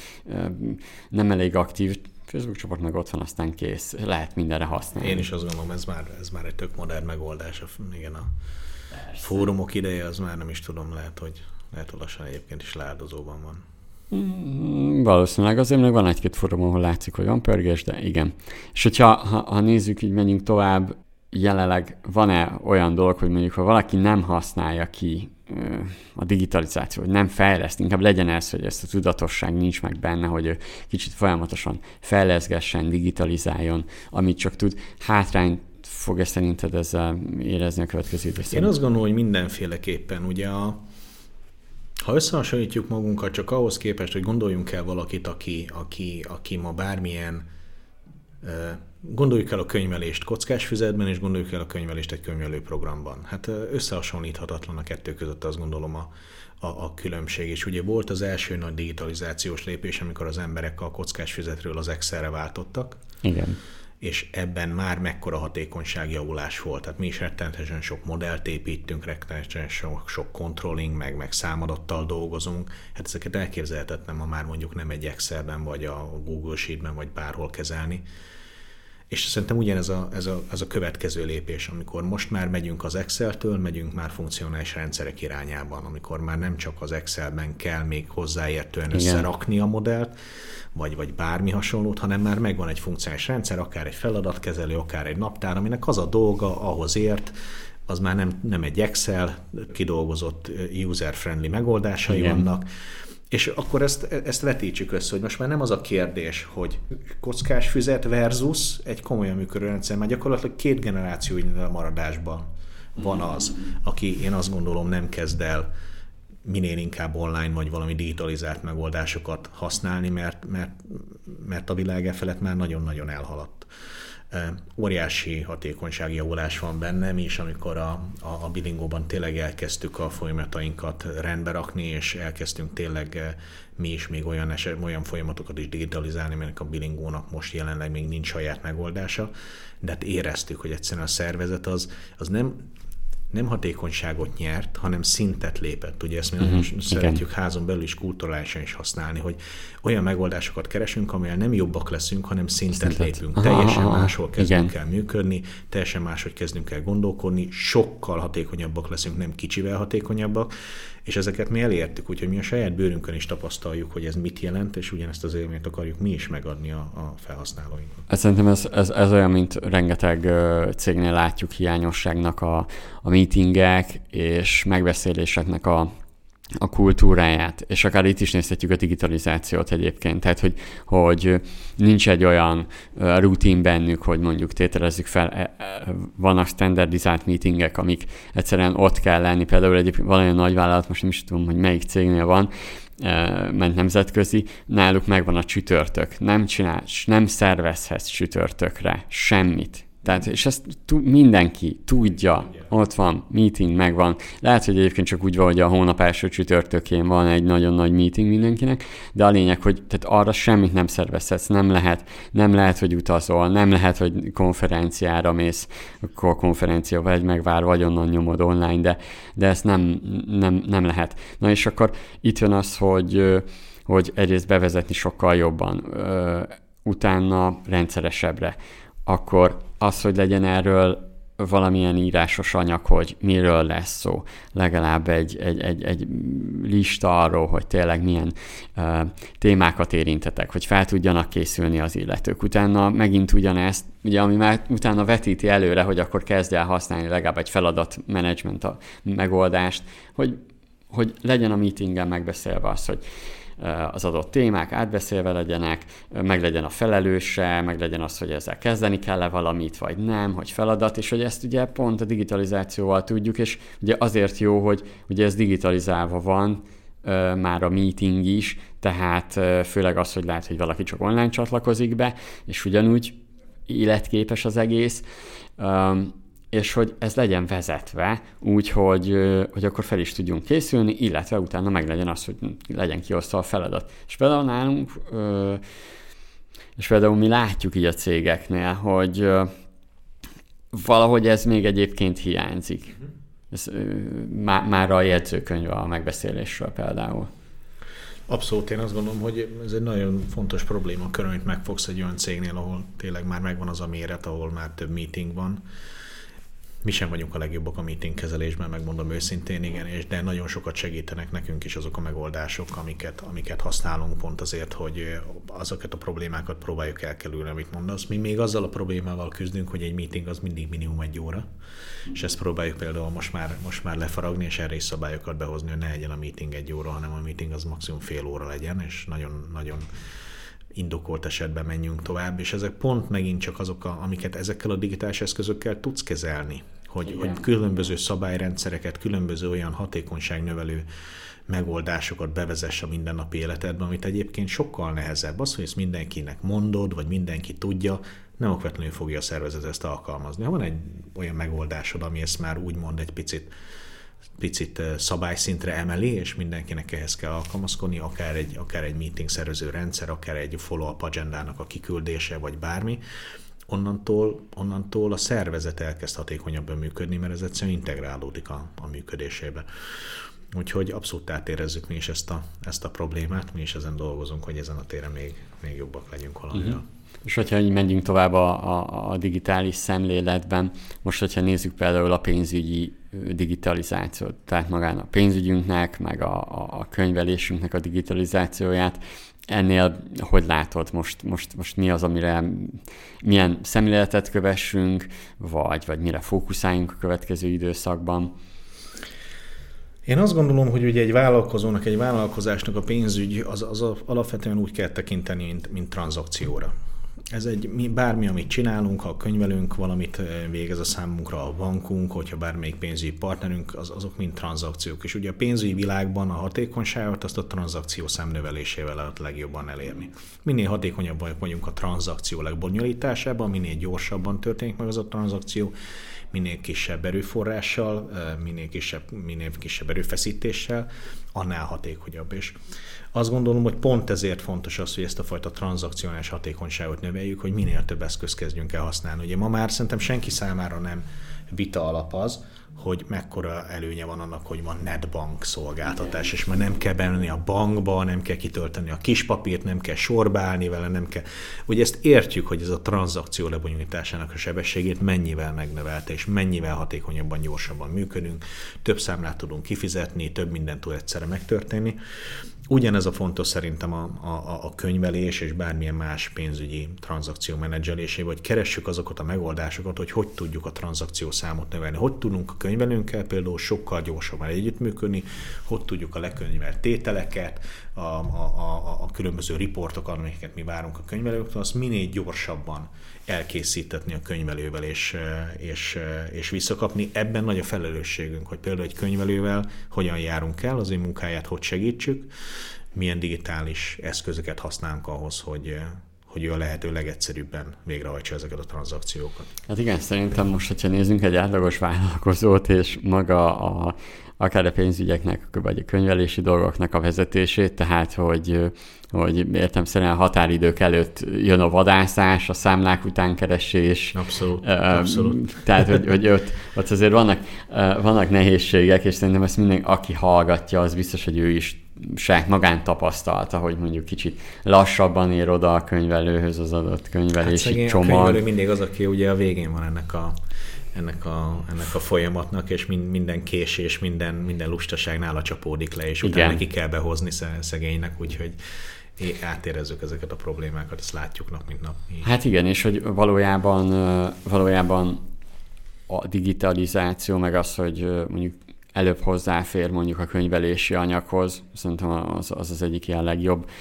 nem elég aktív. Facebook csoport meg ott van, aztán kész. Lehet mindenre használni. Én is azt gondolom, ez már, ez már egy tök modern megoldás. Igen, a Persze. fórumok ideje, az már nem is tudom, lehet, hogy, lehet, hogy lassan egyébként is leáldozóban van. Mm, valószínűleg azért még van egy-két fórum, ahol látszik, hogy van pörgés, de igen. És hogyha ha, ha nézzük, így menjünk tovább, jelenleg van-e olyan dolog, hogy mondjuk, ha valaki nem használja ki a digitalizációt, hogy nem fejleszt, inkább legyen ez, hogy ezt a tudatosság nincs meg benne, hogy ő kicsit folyamatosan fejleszgessen, digitalizáljon, amit csak tud, hátrányt fog ezt szerinted ezzel érezni a következő időszakban? Én azt gondolom, hogy mindenféleképpen, ugye a, ha összehasonlítjuk magunkat csak ahhoz képest, hogy gondoljunk el valakit, aki, aki, aki ma bármilyen, gondoljuk el a könyvelést kockás füzetben, és gondoljuk el a könyvelést egy könyvelőprogramban. Hát összehasonlíthatatlan a kettő között, azt gondolom a, a, a különbség. És ugye volt az első nagy digitalizációs lépés, amikor az emberek a kockás füzetről az Excelre váltottak. Igen. És ebben már mekkora hatékonyságjavulás volt. Tehát mi is rettenetesen sok modellt építünk, rettenetesen sok, sok controlling, meg, meg számadattal dolgozunk. Hát ezeket elképzelhetetlen ma már mondjuk nem egy Excelben, vagy a Google Sheetben, vagy bárhol kezelni. És szerintem ugyanez a, ez a, ez a következő lépés, amikor most már megyünk az Exceltől, megyünk már funkcionális rendszerek irányában, amikor már nem csak az Excelben kell még hozzáértően összerakni a modellt, vagy, vagy bármi hasonlót, hanem már megvan egy funkcionális rendszer, akár egy feladatkezelő, akár egy naptár, aminek az a dolga, ahhoz ért, az már nem, nem egy Excel kidolgozott user-friendly megoldásai Igen. vannak, és akkor ezt, ezt vetítsük össze, hogy most már nem az a kérdés, hogy kockás füzet versus egy komolyan működő rendszer, mert gyakorlatilag két generáció maradásban van az, aki én azt gondolom nem kezd el minél inkább online vagy valami digitalizált megoldásokat használni, mert, mert, mert a világ e felett már nagyon-nagyon elhaladt. Óriási hatékonysági javulás van benne, mi is, amikor a, a, a bilingóban tényleg elkezdtük a folyamatainkat rendbe rakni, és elkezdtünk tényleg mi is még olyan, eset, olyan folyamatokat is digitalizálni, mert a bilingónak most jelenleg még nincs saját megoldása, de hát éreztük, hogy egyszerűen a szervezet az, az nem nem hatékonyságot nyert, hanem szintet lépett. Ugye ezt mi nagyon uh-huh. szeretjük házon belül is kulturálisan is használni, hogy olyan megoldásokat keresünk, amivel nem jobbak leszünk, hanem szintet, szintet. lépünk. Aha, teljesen aha, máshol kezdünk igen. el működni, teljesen máshogy kezdünk el gondolkodni, sokkal hatékonyabbak leszünk, nem kicsivel hatékonyabbak, és ezeket mi elértük, úgyhogy mi a saját bőrünkön is tapasztaljuk, hogy ez mit jelent, és ugyanezt az élményt akarjuk mi is megadni a, a felhasználóinknak. Szerintem ez, ez, ez olyan, mint rengeteg cégnél látjuk hiányosságnak a, a meetingek és megbeszéléseknek a, a kultúráját, és akár itt is nézhetjük a digitalizációt egyébként, tehát hogy, hogy nincs egy olyan rutin bennük, hogy mondjuk tételezzük fel, vannak standardizált meetingek, amik egyszerűen ott kell lenni, például egyébként van olyan nagyvállalat, most nem is tudom, hogy melyik cégnél van, ment nemzetközi, náluk megvan a csütörtök, nem csinálsz, nem szervezhetsz csütörtökre semmit. Tehát, és ezt t- mindenki tudja, ott van, meeting megvan. Lehet, hogy egyébként csak úgy van, hogy a hónap első csütörtökén van egy nagyon nagy meeting mindenkinek, de a lényeg, hogy tehát arra semmit nem szervezhetsz, nem lehet, nem lehet, hogy utazol, nem lehet, hogy konferenciára mész, akkor konferencia vagy megvár, vagy onnan nyomod online, de, de ezt nem, nem, nem lehet. Na és akkor itt jön az, hogy, hogy egyrészt bevezetni sokkal jobban, utána rendszeresebbre. Akkor az, hogy legyen erről valamilyen írásos anyag, hogy miről lesz szó, legalább egy, egy, egy, egy lista arról, hogy tényleg milyen uh, témákat érintetek, hogy fel tudjanak készülni az illetők. Utána megint ugyanezt, ugye, ami már utána vetíti előre, hogy akkor kezdj el használni legalább egy feladatmenedzsment a megoldást, hogy, hogy legyen a meetingen megbeszélve az, hogy az adott témák átbeszélve legyenek, meg legyen a felelőse, meg legyen az, hogy ezzel kezdeni kell-e valamit, vagy nem, hogy feladat, és hogy ezt ugye pont a digitalizációval tudjuk, és ugye azért jó, hogy ugye ez digitalizálva van, már a meeting is, tehát főleg az, hogy lehet, hogy valaki csak online csatlakozik be, és ugyanúgy életképes az egész, és hogy ez legyen vezetve úgy, hogy, hogy akkor fel is tudjunk készülni, illetve utána meg legyen az, hogy legyen kiosztva a feladat. És például nálunk, és például mi látjuk így a cégeknél, hogy valahogy ez még egyébként hiányzik. Ez, már a jegyzőkönyv a megbeszélésről például. Abszolút, én azt gondolom, hogy ez egy nagyon fontos problémakör, amit megfogsz egy olyan cégnél, ahol tényleg már megvan az a méret, ahol már több meeting van. Mi sem vagyunk a legjobbak a meeting kezelésben, megmondom őszintén, igen, és de nagyon sokat segítenek nekünk is azok a megoldások, amiket, amiket használunk pont azért, hogy azokat a problémákat próbáljuk elkerülni, amit mondasz. Mi még azzal a problémával küzdünk, hogy egy meeting az mindig minimum egy óra, és ezt próbáljuk például most már, most már lefaragni, és erre is szabályokat behozni, hogy ne legyen a meeting egy óra, hanem a meeting az maximum fél óra legyen, és nagyon, nagyon indokolt esetben menjünk tovább, és ezek pont megint csak azok, a, amiket ezekkel a digitális eszközökkel tudsz kezelni, hogy, hogy különböző szabályrendszereket, különböző olyan hatékonyságnövelő megoldásokat bevezess a mindennapi életedben, amit egyébként sokkal nehezebb. Az, hogy ezt mindenkinek mondod, vagy mindenki tudja, nem okvetlenül fogja a szervezet ezt alkalmazni. Ha van egy olyan megoldásod, ami ezt már úgymond egy picit picit szabályszintre emeli, és mindenkinek ehhez kell alkalmazkodni, akár egy, akár egy meeting szervező rendszer, akár egy follow-up agendának a kiküldése, vagy bármi, onnantól, onnantól a szervezet elkezd hatékonyabban működni, mert ez egyszerűen integrálódik a, a működésébe. Úgyhogy abszolút átérezzük mi is ezt a, ezt a problémát, mi is ezen dolgozunk, hogy ezen a téren még, még jobbak legyünk valamivel. Uh-huh. És hogyha így megyünk tovább a, a, a digitális szemléletben, most hogyha nézzük például a pénzügyi digitalizációt, tehát magán a pénzügyünknek, meg a, a könyvelésünknek a digitalizációját, ennél hogy látod most, most, most mi az, amire milyen szemléletet kövessünk, vagy, vagy mire fókuszáljunk a következő időszakban? Én azt gondolom, hogy ugye egy vállalkozónak, egy vállalkozásnak a pénzügy az, az alapvetően úgy kell tekinteni, mint, mint tranzakcióra. Ez egy, bármi, amit csinálunk, ha könyvelünk, valamit végez a számunkra a bankunk, hogyha bármelyik pénzügyi partnerünk, az, azok mind tranzakciók. És ugye a pénzügyi világban a hatékonyságot azt a tranzakció számnövelésével lehet legjobban elérni. Minél hatékonyabbak vagyunk a tranzakció legbonyolításában, minél gyorsabban történik meg az a tranzakció, minél kisebb erőforrással, minél kisebb, minél kisebb erőfeszítéssel, annál hatékonyabb. És azt gondolom, hogy pont ezért fontos az, hogy ezt a fajta tranzakcionális hatékonyságot növeljük, hogy minél több eszközt kezdjünk el használni. Ugye ma már szerintem senki számára nem vita alap az, hogy mekkora előnye van annak, hogy van netbank szolgáltatás, és már nem kell bemenni a bankba, nem kell kitölteni a kis papírt, nem kell sorba állni vele, nem kell. Ugye ezt értjük, hogy ez a tranzakció lebonyolításának a sebességét mennyivel megnövelte, és mennyivel hatékonyabban, gyorsabban működünk, több számlát tudunk kifizetni, több mindent tud egyszerre megtörténni. Ugyanez a fontos szerintem a, a, a könyvelés és bármilyen más pénzügyi tranzakció menedzselésében, hogy keressük azokat a megoldásokat, hogy hogy tudjuk a tranzakció számot növelni, hogy tudunk a könyvelőnkkel például sokkal gyorsabban együttműködni, hogy tudjuk a lekönyvelt tételeket, a, a, a, a különböző riportokat, amiket mi várunk a könyvelőktől, azt minél gyorsabban elkészítetni a könyvelővel és, és, és visszakapni. Ebben nagy a felelősségünk, hogy például egy könyvelővel hogyan járunk el, az ő munkáját hogy segítsük, milyen digitális eszközöket használunk ahhoz, hogy, hogy ő a lehető legegyszerűbben végrehajtsa ezeket a tranzakciókat. Hát igen, szerintem most, hogyha nézzünk egy átlagos vállalkozót, és maga a akár a pénzügyeknek, vagy a könyvelési dolgoknak a vezetését, tehát hogy, hogy értelemszerűen a határidők előtt jön a vadászás, a számlák után keresés. Abszolút, uh, abszolút. Tehát, hogy, hogy ott, ott azért vannak, uh, vannak nehézségek, és szerintem ezt minden, aki hallgatja, az biztos, hogy ő is saját magán tapasztalta, hogy mondjuk kicsit lassabban ér oda a könyvelőhöz az adott könyvelési hát csomag. A könyvelő mindig az, aki ugye a végén van ennek a ennek a, ennek a folyamatnak, és minden késés, minden, minden lustaság nála csapódik le, és utána neki kell behozni szegénynek, úgyhogy átérezzük ezeket a problémákat, ezt látjuk nap, mint nap. Hát igen, és hogy valójában, valójában a digitalizáció, meg az, hogy mondjuk előbb hozzáfér mondjuk a könyvelési anyaghoz, szerintem az az, az egyik ilyen legjobb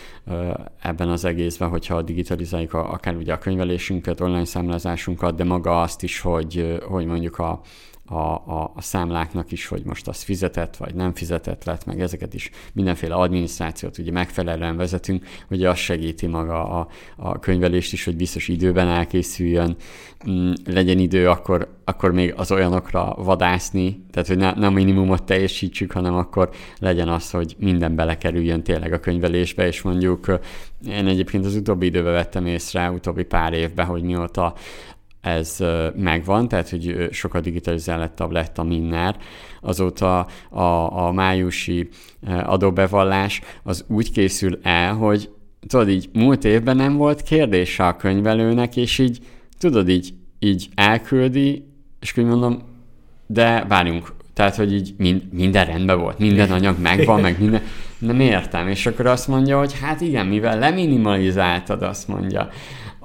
ebben az egészben, hogyha digitalizáljuk a, akár ugye a könyvelésünket, online számlázásunkat, de maga azt is, hogy, hogy mondjuk a, a, a, a számláknak is, hogy most az fizetett, vagy nem fizetett lett, meg ezeket is mindenféle adminisztrációt ugye megfelelően vezetünk, ugye az segíti maga a, a könyvelést is, hogy biztos időben elkészüljön, legyen idő akkor, akkor még az olyanokra vadászni, tehát hogy ne, nem minimumot teljesítsük, hanem akkor legyen az, hogy minden belekerüljön tényleg a könyvelésbe, és mondjuk én egyébként az utóbbi időben vettem észre, utóbbi pár évben, hogy mióta ez megvan, tehát hogy sokkal digitalizálottabb lett a Minner. Azóta a, a májusi adóbevallás az úgy készül el, hogy tudod, így múlt évben nem volt kérdése a könyvelőnek, és így tudod, így, így elküldi, és úgy mondom, de várjunk, tehát, hogy így mind, minden rendben volt, minden anyag megvan, meg minden, nem értem. És akkor azt mondja, hogy hát igen, mivel leminimalizáltad, azt mondja, a,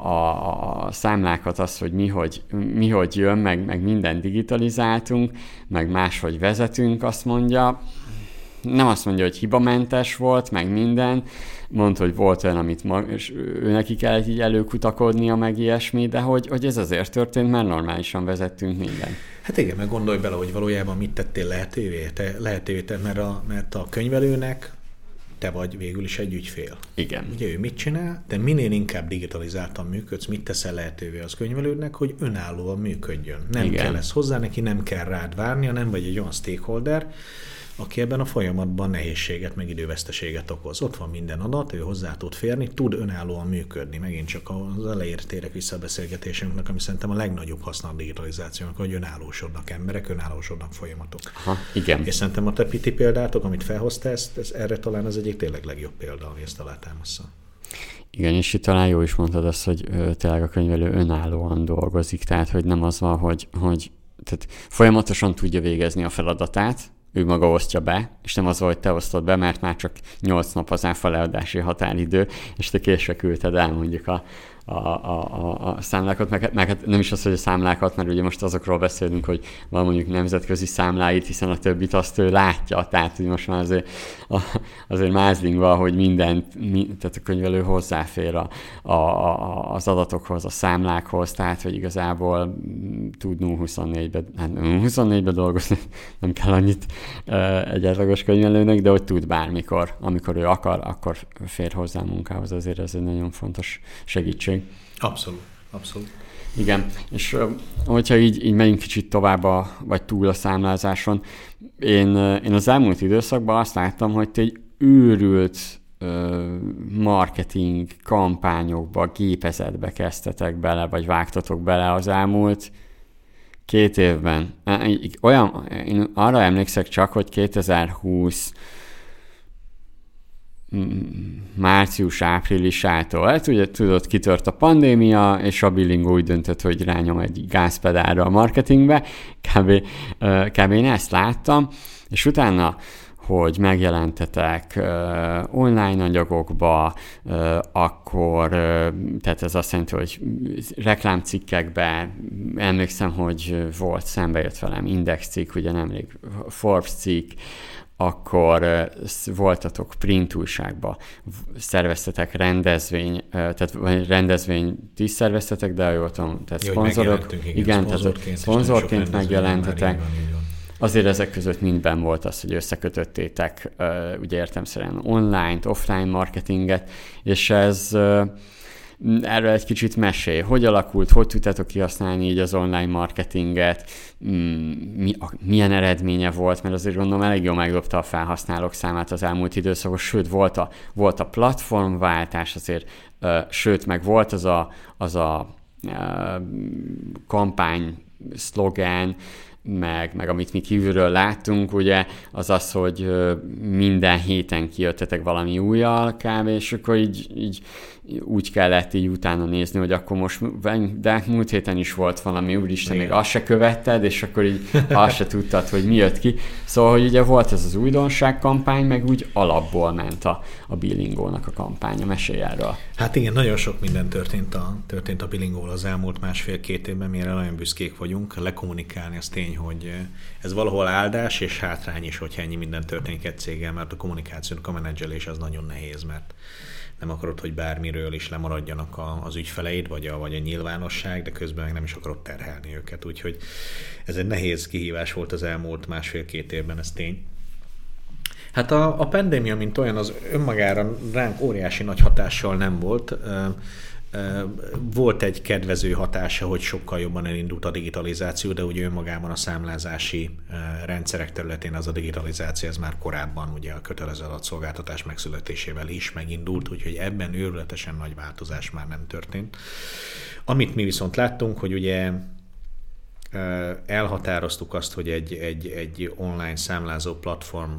a, a számlákat, azt, hogy mi hogy, mi hogy jön, meg, meg mindent digitalizáltunk, meg máshogy vezetünk, azt mondja, nem azt mondja, hogy hibamentes volt, meg minden, mondta, hogy volt olyan, amit mag, és ő neki kellett így előkutakodnia, meg ilyesmi, de hogy, hogy ez azért történt, mert normálisan vezettünk mindent. Hát igen, meg gondolj bele, hogy valójában mit tettél lehetővé, te, lehetővé te, mert, a, mert a könyvelőnek te vagy végül is egy ügyfél. Igen. Ugye ő mit csinál? Te minél inkább digitalizáltan működsz, mit teszel lehetővé az könyvelődnek, hogy önállóan működjön. Nem Igen. kell ezt hozzá, neki nem kell rád várnia, nem vagy egy olyan stakeholder, aki ebben a folyamatban nehézséget, meg időveszteséget okoz. Ott van minden adat, ő hozzá tud férni, tud önállóan működni. Megint csak az elejére térek vissza a beszélgetésünknek, ami szerintem a legnagyobb haszna a digitalizációnak, hogy önállósodnak emberek, önállósodnak folyamatok. Aha, igen. És szerintem a te piti példátok, amit felhoztál, ezt, ez erre talán az egyik tényleg legjobb példa, ami ezt alátámaszza. Igen, és itt talán jó is mondtad azt, hogy ö, tényleg a könyvelő önállóan dolgozik, tehát hogy nem az van, hogy, hogy tehát folyamatosan tudja végezni a feladatát, ő maga osztja be, és nem az, hogy te osztod be, mert már csak nyolc nap az áfa leadási határidő, és te késve küldted el mondjuk a, a, a, a számlákat, meg, meg nem is az, hogy a számlákat, mert ugye most azokról beszélünk, hogy van mondjuk nemzetközi számláit, hiszen a többit azt ő látja, tehát hogy most már azért, a, azért mázling van, hogy mindent, mi, tehát a könyvelő hozzáfér a, a, a, az adatokhoz, a számlákhoz, tehát hogy igazából tud nulla huszonnégybe, hát nulla huszonnégybe dolgozni, nem kell annyit egy átlagos könyvelőnek, de hogy tud bármikor, amikor ő akar, akkor fér hozzá a munkához, azért ez egy nagyon fontos segítség. Abszolút, abszolút. Igen, és hogyha így, így megyünk kicsit tovább, a, vagy túl a számlázáson, én, én az elmúlt időszakban azt láttam, hogy te egy őrült ö, marketing kampányokba, gépezetbe kezdtetek bele, vagy vágtatok bele az elmúlt két évben. Olyan, én arra emlékszek csak, hogy kétezer-húsz március-áprilisától, hát ugye tudod, kitört a pandémia, és a Bilingo úgy döntött, hogy rányom egy gázpedálra a marketingbe, kb. kb. Én ezt láttam, és utána, hogy megjelentetek uh, online anyagokba, uh, akkor, uh, tehát ez azt jelenti, hogy reklámcikkekben, emlékszem, hogy volt, szembe jött velem Index cikk, ugye nemrég Forbes cikk, akkor uh, voltatok print újságba, szerveztetek rendezvény, uh, tehát rendezvényt is szerveztetek, de jól tudom, tehát Jó, szponzorok, igen, igen, tehát szponzorként megjelentetek. Azért ezek között mindben volt az, hogy összekötöttétek, uh, ugye értelemszerűen online-t, offline marketinget, és ez uh, erről egy kicsit mesél. Hogy alakult, hogy tudtátok kihasználni így az online marketinget, mi, a, milyen eredménye volt, mert azért gondolom elég jól megdobta a felhasználók számát az elmúlt időszakos, sőt volt a, volt a platformváltás azért, uh, sőt meg volt az a, az a uh, kampány szlogán, meg, meg amit mi kívülről láttunk, ugye, az az, hogy minden héten kijöttetek valami újjal kb. És akkor így, így úgy kellett így utána nézni, hogy akkor most, de múlt héten is volt valami, úristen, még azt se követted, és akkor így azt se tudtad, hogy mi jött ki. Szóval, hogy ugye volt ez az újdonság kampány, meg úgy alapból ment a, a Bilingónak a kampánya. Mesélj erről. Hát igen, nagyon sok minden történt a, történt a Bilingóval az elmúlt másfél-két évben, mire nagyon büszkék vagyunk. Lekommunikálni az tény, hogy ez valahol áldás és hátrány is, hogyha ennyi minden történik egy céggel, mert a kommunikációnak a menedzselés az nagyon nehéz, mert nem akarod, hogy bármiről is lemaradjanak a, az ügyfeleid, vagy a, vagy a nyilvánosság, de közben meg nem is akarod terhelni őket. Úgyhogy ez egy nehéz kihívás volt az elmúlt másfél-két évben, ez tény. Hát a, a pandémia, mint olyan, az önmagára ránk óriási nagy hatással nem volt. Volt egy kedvező hatása, hogy sokkal jobban elindult a digitalizáció, de ugye önmagában a számlázási rendszerek területén az a digitalizáció, ez már korábban ugye a kötelező adatszolgáltatás megszületésével is megindult, úgyhogy ebben őrületesen nagy változás már nem történt. Amit mi viszont láttunk, hogy ugye elhatároztuk azt, hogy egy, egy, egy online számlázó platform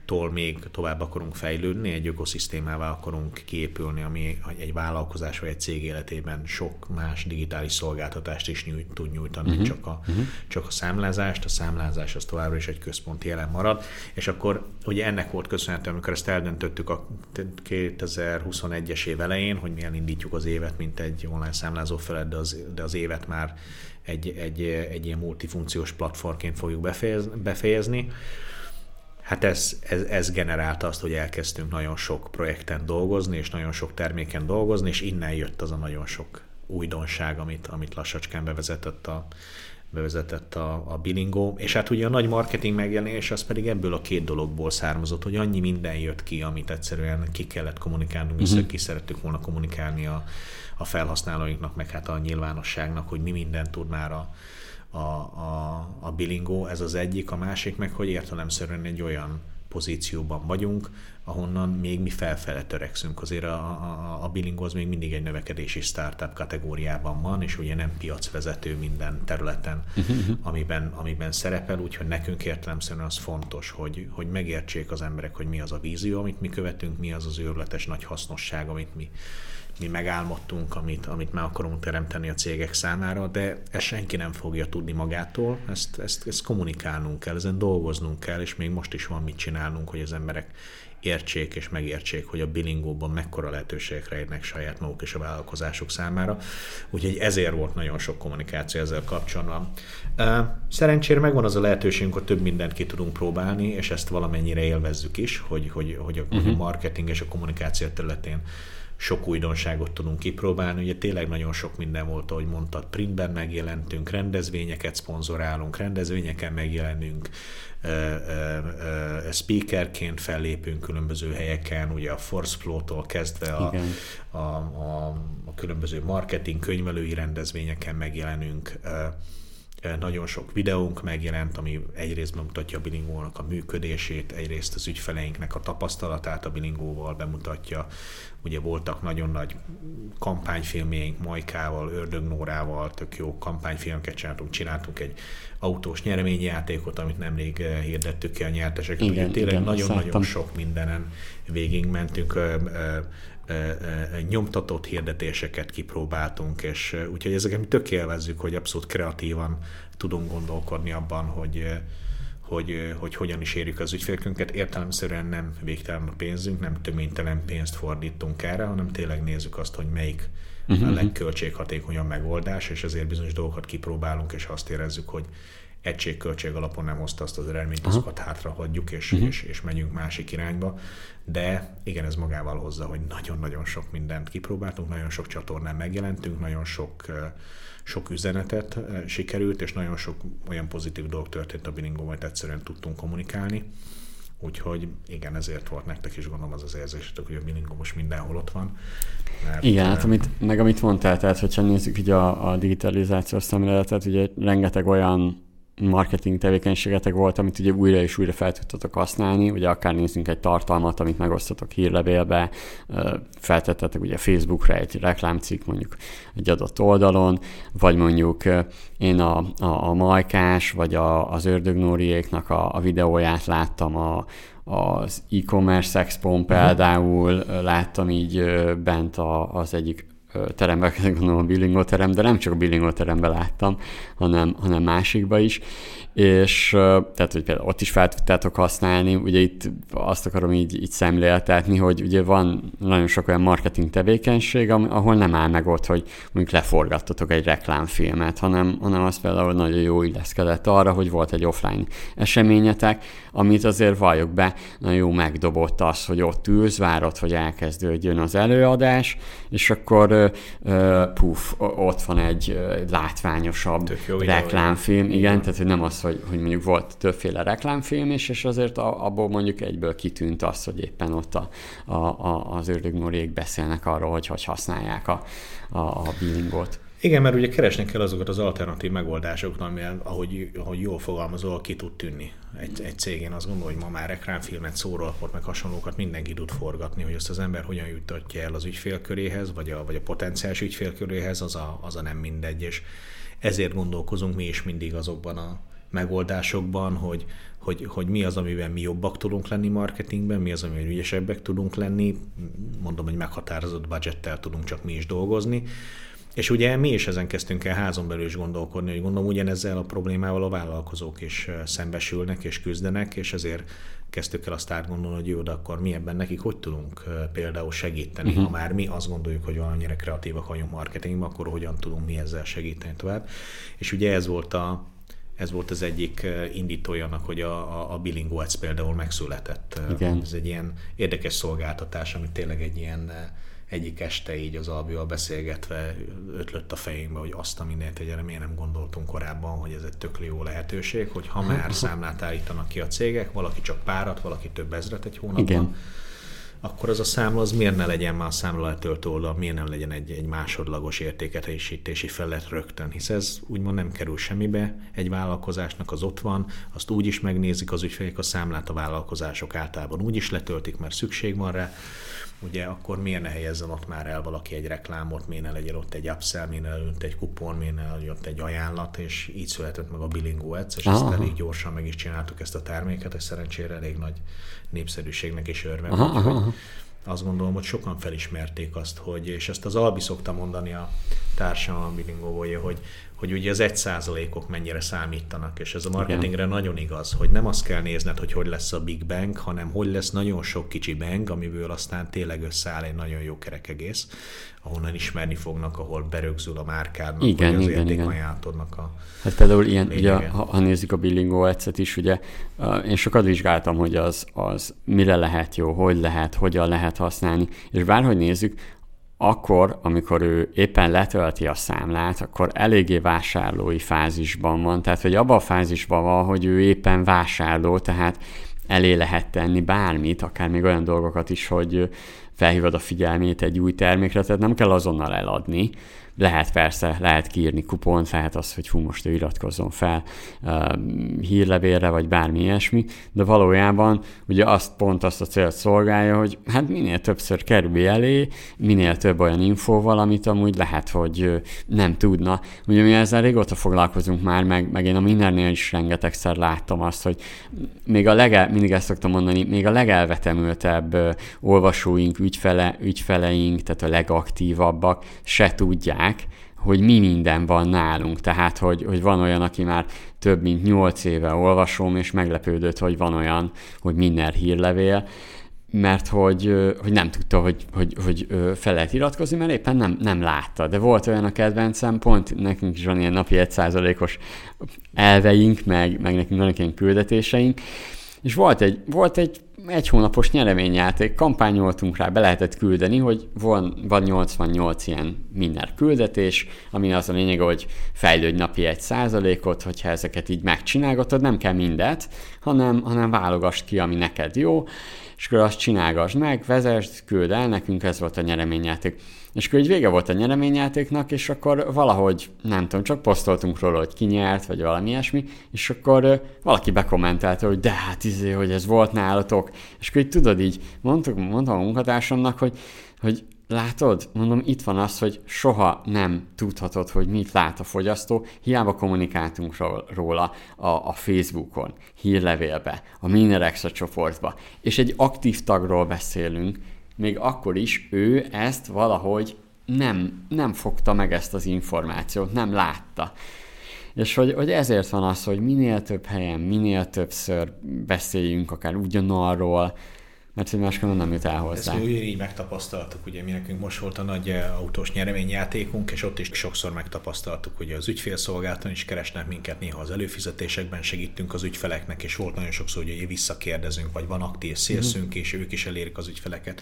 tól még tovább akarunk fejlődni, egy ökoszisztémává akarunk kiépülni, ami egy vállalkozás vagy egy cég életében sok más digitális szolgáltatást is nyújt, tud nyújtani, uh-huh. csak, a, uh-huh. csak a számlázást. A számlázás az továbbra is egy központi elem marad, és akkor ugye ennek volt köszönhető, amikor ezt eldöntöttük a kétezer-huszonegyes év elején, hogy mi elindítjuk az évet, mint egy online számlázó felett, de az, de az évet már egy, egy, egy ilyen multifunkciós platformként fogjuk befejez, befejezni. Hát ez, ez, ez generálta azt, hogy elkezdtünk nagyon sok projekten dolgozni, és nagyon sok terméken dolgozni, és innen jött az a nagyon sok újdonság, amit, amit lassacskán bevezetett a, bevezetett a, a Bilingo. És hát ugye a nagy marketing megjelenés az pedig ebből a két dologból származott, hogy annyi minden jött ki, amit egyszerűen ki kellett kommunikálnunk, uh-huh. ki szerettük volna kommunikálni a, a felhasználóinknak, meg hát a nyilvánosságnak, hogy mi mindent tud már a A, a, a Bilingo, ez az egyik, a másik meg, hogy értelemszerűen egy olyan pozícióban vagyunk, ahonnan még mi felfele törekszünk. Azért a, a, a Bilingo az még mindig egy növekedési startup kategóriában van, és ugye nem piacvezető minden területen, amiben, amiben szerepel, úgyhogy nekünk értelemszerűen az fontos, hogy, hogy megértsék az emberek, hogy mi az a vízió, amit mi követünk, mi az az őrületes nagy hasznosság, amit mi mi megálmodtunk, amit, amit meg akarunk teremteni a cégek számára, de ezt senki nem fogja tudni magától, ezt, ezt, ezt kommunikálnunk kell, ezen dolgoznunk kell, és még most is van mit csinálnunk, hogy az emberek értsék és megértsék, hogy a Bilingóban mekkora lehetőségek rejtnek saját maguk és a vállalkozásuk számára. Úgyhogy ezért volt nagyon sok kommunikáció ezzel kapcsolatban. Szerencsére megvan az a lehetőségünk, hogy több mindent ki tudunk próbálni, és ezt valamennyire élvezzük is, hogy, hogy, hogy a uh-huh. marketing és a kommunikáció területén sok újdonságot tudunk kipróbálni. Ugye tényleg nagyon sok minden volt, ahogy mondtad, printben megjelentünk, rendezvényeket szponzorálunk, rendezvényeken megjelenünk, speakerként fellépünk különböző helyeken, ugye a ForceFlow-tól kezdve a, a, a, a különböző marketing könyvelői rendezvényeken megjelenünk. Nagyon sok videónk megjelent, ami egyrészt bemutatja a Bilingónak a működését, egyrészt az ügyfeleinknek a tapasztalatát a Bilingóval bemutatja. Ugye voltak nagyon nagy kampányfilmjeink Majkával, Ördögnórával, tök jó kampányfilmeket csináltunk, csináltunk egy autós nyereményjátékot, amit nemrég hirdettük ki a nyerteseket. Igen, ugye tényleg nagyon-nagyon sok mindenen végigmentünk, nyomtatott hirdetéseket kipróbáltunk, és úgyhogy ezeket mi tök élvezzük, hogy abszolút kreatívan tudunk gondolkodni abban, hogy, hogy, hogy hogyan is érjük az ügyfélkünket. Értelemszerűen nem végtelen a pénzünk, nem töménytelen pénzt fordítunk erre, hanem tényleg nézzük azt, hogy melyik uh-huh. a legköltséghatékonyabb megoldás, és ezért bizonyos dolgokat kipróbálunk, és azt érezzük, hogy egységköltség alapon nem hozta azt az eredményt, uh-huh. azokat hátrahagyjuk, és, uh-huh. és, és megyünk másik irányba. De igen, ez magával hozza, hogy nagyon-nagyon sok mindent kipróbáltunk, nagyon sok csatornán megjelentünk, nagyon sok, sok üzenetet sikerült, és nagyon sok olyan pozitív dolog történt a Bilingóval, hogy egyszerűen tudtunk kommunikálni. Úgyhogy igen, ezért volt nektek is gondolom az az érzésetek, hogy a Bilingó most mindenhol ott van. Mert igen, hát amit, meg amit mondtál, tehát hogyha nézzük ugye a, a digitalizációs szemléletet, ugye rengeteg olyan marketing tevékenységetek volt, amit ugye újra és újra fel tudtatok használni, ugye akár nézzünk egy tartalmat, amit megosztatok hírlevélbe, feltettetek ugye Facebookra egy reklámcikk mondjuk egy adott oldalon, vagy mondjuk én a, a, a Majkás, vagy a, az Ördögnóriéknak a, a videóját láttam a az e-commerce expón például, láttam így bent a, az egyik teremben, gondolom a Bilingo terem, de nem csak a Bilingo teremben láttam, hanem, hanem másikba is, és tehát, hogy például ott is fel tudtátok használni, ugye itt azt akarom így, így szemléltetni, hogy ugye van nagyon sok olyan marketing tevékenység, ahol nem áll meg ott, hogy mondjuk leforgattatok egy reklámfilmet, hanem, hanem az például nagyon jó illeszkedett arra, hogy volt egy offline eseményetek, amit azért valljuk be, nagyon jó megdobott az, hogy ott ülsz, várod, hogy elkezdődjön az előadás, és akkor puf, ott van egy látványosabb reklámfilm, igen, igen, tehát hogy nem az, hogy, hogy mondjuk volt többféle reklámfilm is, és azért abból mondjuk egyből kitűnt az, hogy éppen ott a, a, a, az Ördögnóriék beszélnek arról, hogy hogy használják a, a, a Bilingot. Igen, mert ugye keresni kell azokat az alternatív megoldásokat, amivel, ahogy, ahogy jól fogalmazol, ki tud tűnni egy, egy cég. Én azt gondolom, hogy ma már reklámfilmet, szórólapot, meg hasonlókat mindenki tud forgatni, hogy azt az ember hogyan jutatja el az ügyfélköréhez, vagy a, vagy a potenciális ügyfélköréhez, az a, az a nem mindegy. És ezért gondolkozunk mi is mindig azokban a megoldásokban, hogy, hogy, hogy mi az, amiben mi jobbak tudunk lenni marketingben, mi az, amiben ügyesebbek tudunk lenni, mondom, hogy meghatározott budgettel tudunk csak mi is dolgozni. És ugye mi is ezen kezdtünk el házon belül is gondolkodni, hogy gondolom ugyanezzel a problémával a vállalkozók is szembesülnek és küzdenek, és ezért kezdtük el azt átgondolni, hogy jó, de akkor mi ebben nekik hogy tudunk például segíteni. Uh-huh. Ha már mi azt gondoljuk, hogy valamire kreatívak vagyunk marketingben, akkor hogyan tudunk mi ezzel segíteni tovább. És ugye ez volt a Ez volt az egyik indítója annak, hogy a, a, a Bilingo Ads például megszületett. Igen. Ez egy ilyen érdekes szolgáltatás, ami tényleg egy ilyen egyik este így az Albival beszélgetve ötlött a fejünkbe, hogy azt a mindent egyre miért nem gondoltunk korábban, hogy ez egy tök jó lehetőség, hogy ha már számlát állítanak ki a cégek, valaki csak párat, valaki több ezret egy hónapban, igen, akkor az a számla, az miért ne legyen már a számla letöltő oldal, miért nem legyen egy, egy másodlagos értékesítési felület rögtön, hisz ez úgymond nem kerül semmibe, egy vállalkozásnak az ott van, azt úgy is megnézik az ügyfelek, a számlát a vállalkozások általában úgy is letöltik, mert szükség van rá, ugye akkor miért ne helyezzen ott már el valaki egy reklámot, miért ne legyen ott egy upsell, miért ne legyen ott egy kupon, miért ne legyen ott egy ajánlat, és így született meg a Bilingo Ads, és ezt elég gyorsan meg is csináltuk ezt a terméket, és szerencsére elég nagy népszerűségnek is örvend. Azt gondolom, hogy sokan felismerték azt, hogy, és ezt az Albi szokta mondani a társam, a Bilingóból, hogy, hogy ugye az egy százalékok mennyire számítanak, és ez a marketingre igen, nagyon igaz, hogy nem azt kell nézned, hogy hogy lesz a Big Bang, hanem hogy lesz nagyon sok kicsi bang, amiből aztán tényleg összeáll egy nagyon jó kerek egész, ahonnan ismerni fognak, ahol berögzül a márkádnak, igen, vagy az igen, értékajánlatodnak a hát például ilyen, ugye, ha, ha nézzük a Bilingo Ads-et is, ugye, én sokat vizsgáltam, hogy az, az mire lehet jó, hogy lehet, hogyan lehet használni, és bárhogy nézzük, akkor, amikor ő éppen letölti a számlát, akkor eléggé vásárlói fázisban van, tehát hogy abban a fázisban van, hogy ő éppen vásárló, tehát elé lehet tenni bármit, akár még olyan dolgokat is, hogy felhívod a figyelmét egy új termékre, tehát nem kell azonnal eladni. Lehet persze, lehet kiírni kupont, lehet az, hogy hú, most ő iratkozzon fel uh, hírlevélre, vagy bármi ilyesmi, de valójában ugye azt pont azt a célt szolgálja, hogy hát minél többször kerülj elé, minél több olyan infóval, amit amúgy lehet, hogy uh, nem tudna. Ugye mi ezzel régóta foglalkozunk már, meg, meg én a mindennél is rengetegszer láttam azt, hogy még a legel, mindig ezt szoktam mondani, még a legelvetemültebb uh, olvasóink, ügyfele, ügyfeleink, tehát a legaktívabbak se tudják, hogy mi minden van nálunk. Tehát, hogy, hogy van olyan, aki már több mint nyolc éve olvasom, és meglepődött, hogy van olyan, hogy minden hírlevél, mert hogy, hogy nem tudta, hogy, hogy, hogy fel lehet iratkozni, mert éppen nem, nem látta. De volt olyan a kedvencem, pont nekünk is van ilyen napi egy százalékos elveink, meg, meg nekünk vannak ilyen küldetéseink, és volt egy, volt egy egy hónapos nyereményjáték, kampányoltunk rá, be lehetett küldeni, hogy van, van nyolcvannyolc ilyen minden küldetés, ami az a lényeg, hogy fejlődj napi egy százalékot, hogyha ezeket így megcsinálgatod, nem kell mindet, hanem, hanem válogass ki, ami neked jó, és akkor azt csinálgassd meg, vezesd, küld el, nekünk ez volt a nyereményjáték. És akkor így vége volt a nyereményjátéknak, és akkor valahogy, nem tudom, csak posztoltunk róla, hogy ki nyert, vagy valami ilyesmi, és akkor uh, valaki bekommentálta, hogy de hát izé, hogy ez volt nálatok. És akkor így tudod így, mondtuk, mondtam a munkatársamnak, hogy, hogy látod, mondom, itt van az, hogy soha nem tudhatod, hogy mit lát a fogyasztó, hiába kommunikáltunk róla a, a Facebookon, hírlevélbe, a Minerexa csoportba, és egy aktív tagról beszélünk, még akkor is ő ezt valahogy nem, nem fogta meg ezt az információt, nem látta. És hogy, hogy ezért van az, hogy minél több helyen, minél többször beszéljünk akár ugyanarról, mert hogy máskor nem jut el hozzá. Ezt mi így megtapasztaltuk, ugye mi nekünk most volt a nagy autós nyereményjátékunk, és ott is sokszor megtapasztaltuk, hogy az ügyfélszolgálaton is keresnek minket, néha az előfizetésekben segítünk az ügyfeleknek, és volt nagyon sokszor, hogy visszakérdezünk, vagy van aktív szélszünk, és ők is elérik az ügyfeleket.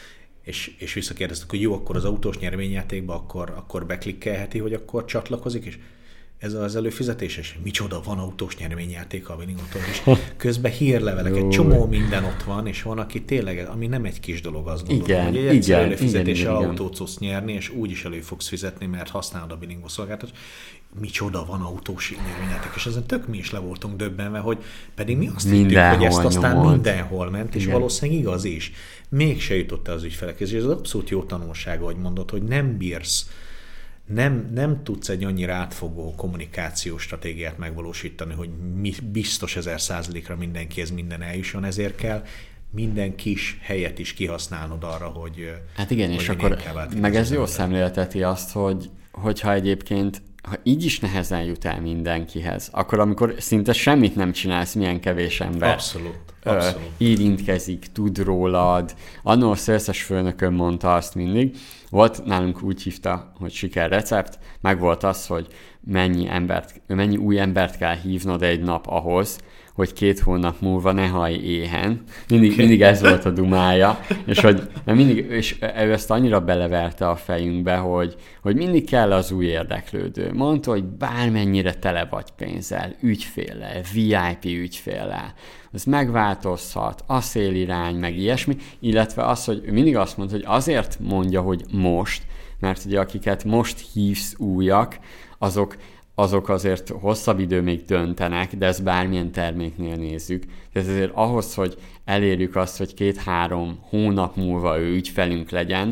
És, és visszakérdeztük, hogy jó, akkor az autós nyereményjátékba akkor, akkor beklikkelheti, hogy akkor csatlakozik, és ez az előfizetéses, micsoda, van autós nyereményjáték a Bilingo-tól is. Közben hírlevelek, egy csomó minden ott van, és van, aki tényleg, ami nem egy kis dolog, azt gondolom, igen, hogy egy igen, egyszerű előfizetéssel igen, autót tudsz nyerni, és úgy is elő fogsz fizetni, mert használod a Bilingo szolgáltatást. Micsoda, van autós nyereményjáték, és ezen tök mi is le voltunk döbbenve, hogy pedig mi azt hittük, hogy ezt aztán nyomod. Mindenhol ment, és igen, valószínűleg igaz is. Mégse jutott el az ügyfelekhez, és ez abszolút jó tanulsága, hogy mondod, hogy nem bírsz nem, nem tudsz egy annyira átfogó kommunikációs stratégiát megvalósítani, hogy mi, biztos ezer százalékra mindenkihez minden eljusson, ezért kell minden kis helyet is kihasználnod arra, hogy... Hát igen, hogy és akkor meg ez jól szemlélteti azt, hogy hogyha egyébként ha így is nehezen jut el mindenkihez, akkor amikor szinte semmit nem csinálsz, milyen kevés ember abszolút, abszolút. érintkezik, tud rólad. Annól a szélszes főnököm mondta azt mindig, volt nálunk úgy hívta, hogy sikerrecept, meg volt az, hogy mennyi, embert, mennyi új embert kell hívnod egy nap ahhoz, hogy két hónap múlva ne hallj éhen. Mindig, okay. mindig ez volt a dumája, és, hogy, mert mindig, és ő ezt annyira beleverte a fejünkbe, hogy, hogy mindig kell az új érdeklődő. Mondta, hogy bármennyire tele vagy pénzzel, ügyféllel, vé i pé ügyféllel, az megváltozhat, a szélirány, meg ilyesmi, illetve az, hogy ő mindig azt mondta, hogy azért mondja, hogy most, mert ugye akiket most hívsz újak, azok azok azért hosszabb idő még döntenek, de ezt bármilyen terméknél nézzük. Tehát azért ahhoz, hogy elérjük azt, hogy két-három hónap múlva ő ügyfelünk legyen,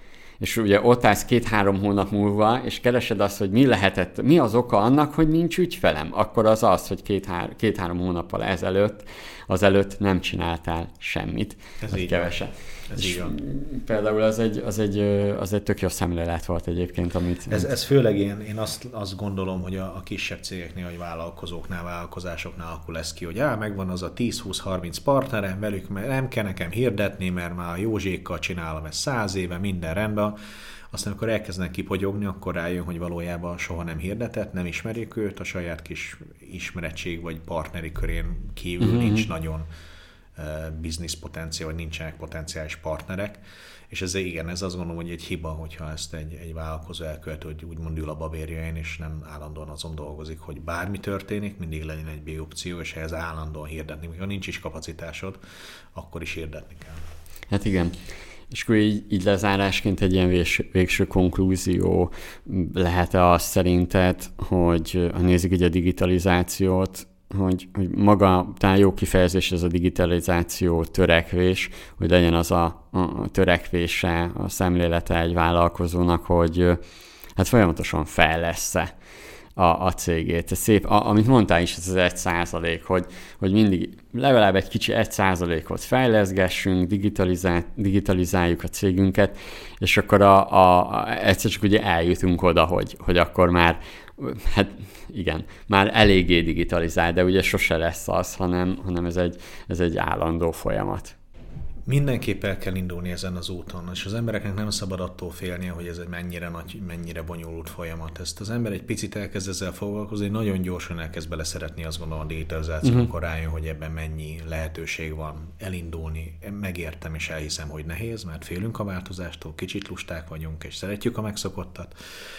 és ugye ott állsz két-három hónap múlva, és keresed azt, hogy mi lehetett, mi az oka annak, hogy nincs ügyfelem, akkor az az, hogy két-három, két-három hónappal ezelőtt, azelőtt nem csináltál semmit. Ez így keveset. Ez így van. Például az egy, az, egy, az egy tök jó szemlélet volt egyébként, amit... Ez, ez főleg én, én azt, azt gondolom, hogy a, a kisebb cégeknél, vagy vállalkozóknál, vállalkozásoknál akkor lesz ki, hogy á, megvan az a tíz-húsz-harminc partnerem, velük nem kell nekem hirdetni, mert már a Józsékkal csinálom ezt száz éve, minden rendben. Aztán amikor elkezdenek kipogyogni, akkor rájön, hogy valójában soha nem hirdetett, nem ismerik őt, a saját kis ismerettség vagy partneri körén kívül mm-hmm. nincs nagyon business potenciál, vagy nincsenek potenciális partnerek, és ez igen, ez azt gondolom, hogy egy hiba, hogyha ezt egy, egy vállalkozó elkövető, hogy úgymond ül a babérjain, és nem állandóan azon dolgozik, hogy bármi történik, mindig legyen egy B-opció, és ehhez állandóan hirdetni. Ha nincs is kapacitásod, akkor is hirdetni kell. Hát igen. És akkor így, így lezárásként egy ilyen vés, végső konklúzió lehet-e az szerinted, hogy ha nézzük így a digitalizációt, hogy, hogy maga, talán jó kifejezés ez a digitalizáció törekvés, hogy legyen az a, a törekvése, a szemlélete egy vállalkozónak, hogy hát folyamatosan fejlessze a, a cégét. Ez szép, a, amit mondtál is, ez az egy százalék, hogy, hogy mindig legalább egy kicsi egy százalékot fejleszgessünk, digitalizál, digitalizáljuk a cégünket, és akkor a, a, a, egyszer csak ugye eljutunk oda, hogy, hogy akkor már hát igen, már eléggé digitalizál, de ugye sose lesz az, hanem, hanem ez, egy, ez egy állandó folyamat. Mindenképp el kell indulni ezen az úton, és az embereknek nem szabad attól félnie, hogy ez egy mennyire nagy, mennyire bonyolult folyamat. Ezt az ember egy picit elkezd ezzel foglalkozni, nagyon gyorsan elkezd beleszeretni, azt gondolom a digitalizáció, uh-huh. akkor rájön, hogy ebben mennyi lehetőség van elindulni. Megértem és elhiszem, hogy nehéz, mert félünk a változástól, kicsit lusták vagyunk, és szeretjük a megszokottat,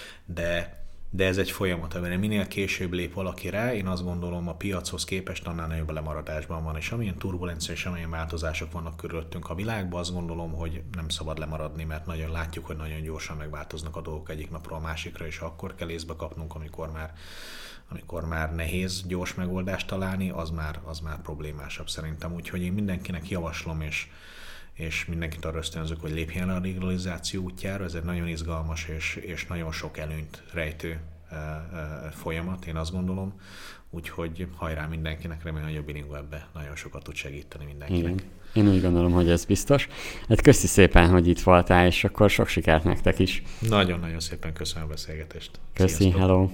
de de ez egy folyamat, amire minél később lép valaki rá, én azt gondolom a piachoz képest annál nagyobb lemaradásban van, és amilyen turbulencia és amilyen változások vannak körülöttünk a világban, azt gondolom, hogy nem szabad lemaradni, mert nagyon látjuk, hogy nagyon gyorsan megváltoznak a dolgok egyik napról a másikra, és akkor kell észbe kapnunk, amikor már, amikor már nehéz gyors megoldást találni, az már, az már problémásabb szerintem. Úgyhogy én mindenkinek javaslom, és és mindenkit arra ösztönzök, hogy lépjen a digitalizáció útjára. Ez egy nagyon izgalmas és, és nagyon sok előnyt rejtő e, e, folyamat, én azt gondolom. Úgyhogy hajrá mindenkinek, remélem, hogy a Bilingo ebbe nagyon sokat tud segíteni mindenkinek. Igen. Én úgy gondolom, hogy ez biztos. Hát köszi szépen, hogy itt voltál, és akkor sok sikert nektek is. Nagyon-nagyon szépen köszönöm a beszélgetést. Köszi, Sziasztok. Hello!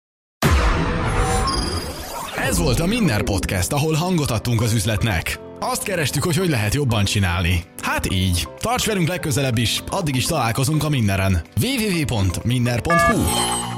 Ez volt a Minner Podcast, ahol hangot adtunk az üzletnek. Azt kerestük, hogy hogy lehet jobban csinálni. Hát így. Tarts velünk legközelebb is, addig is találkozunk a Minneren. double-u double-u double-u pont minner pont hu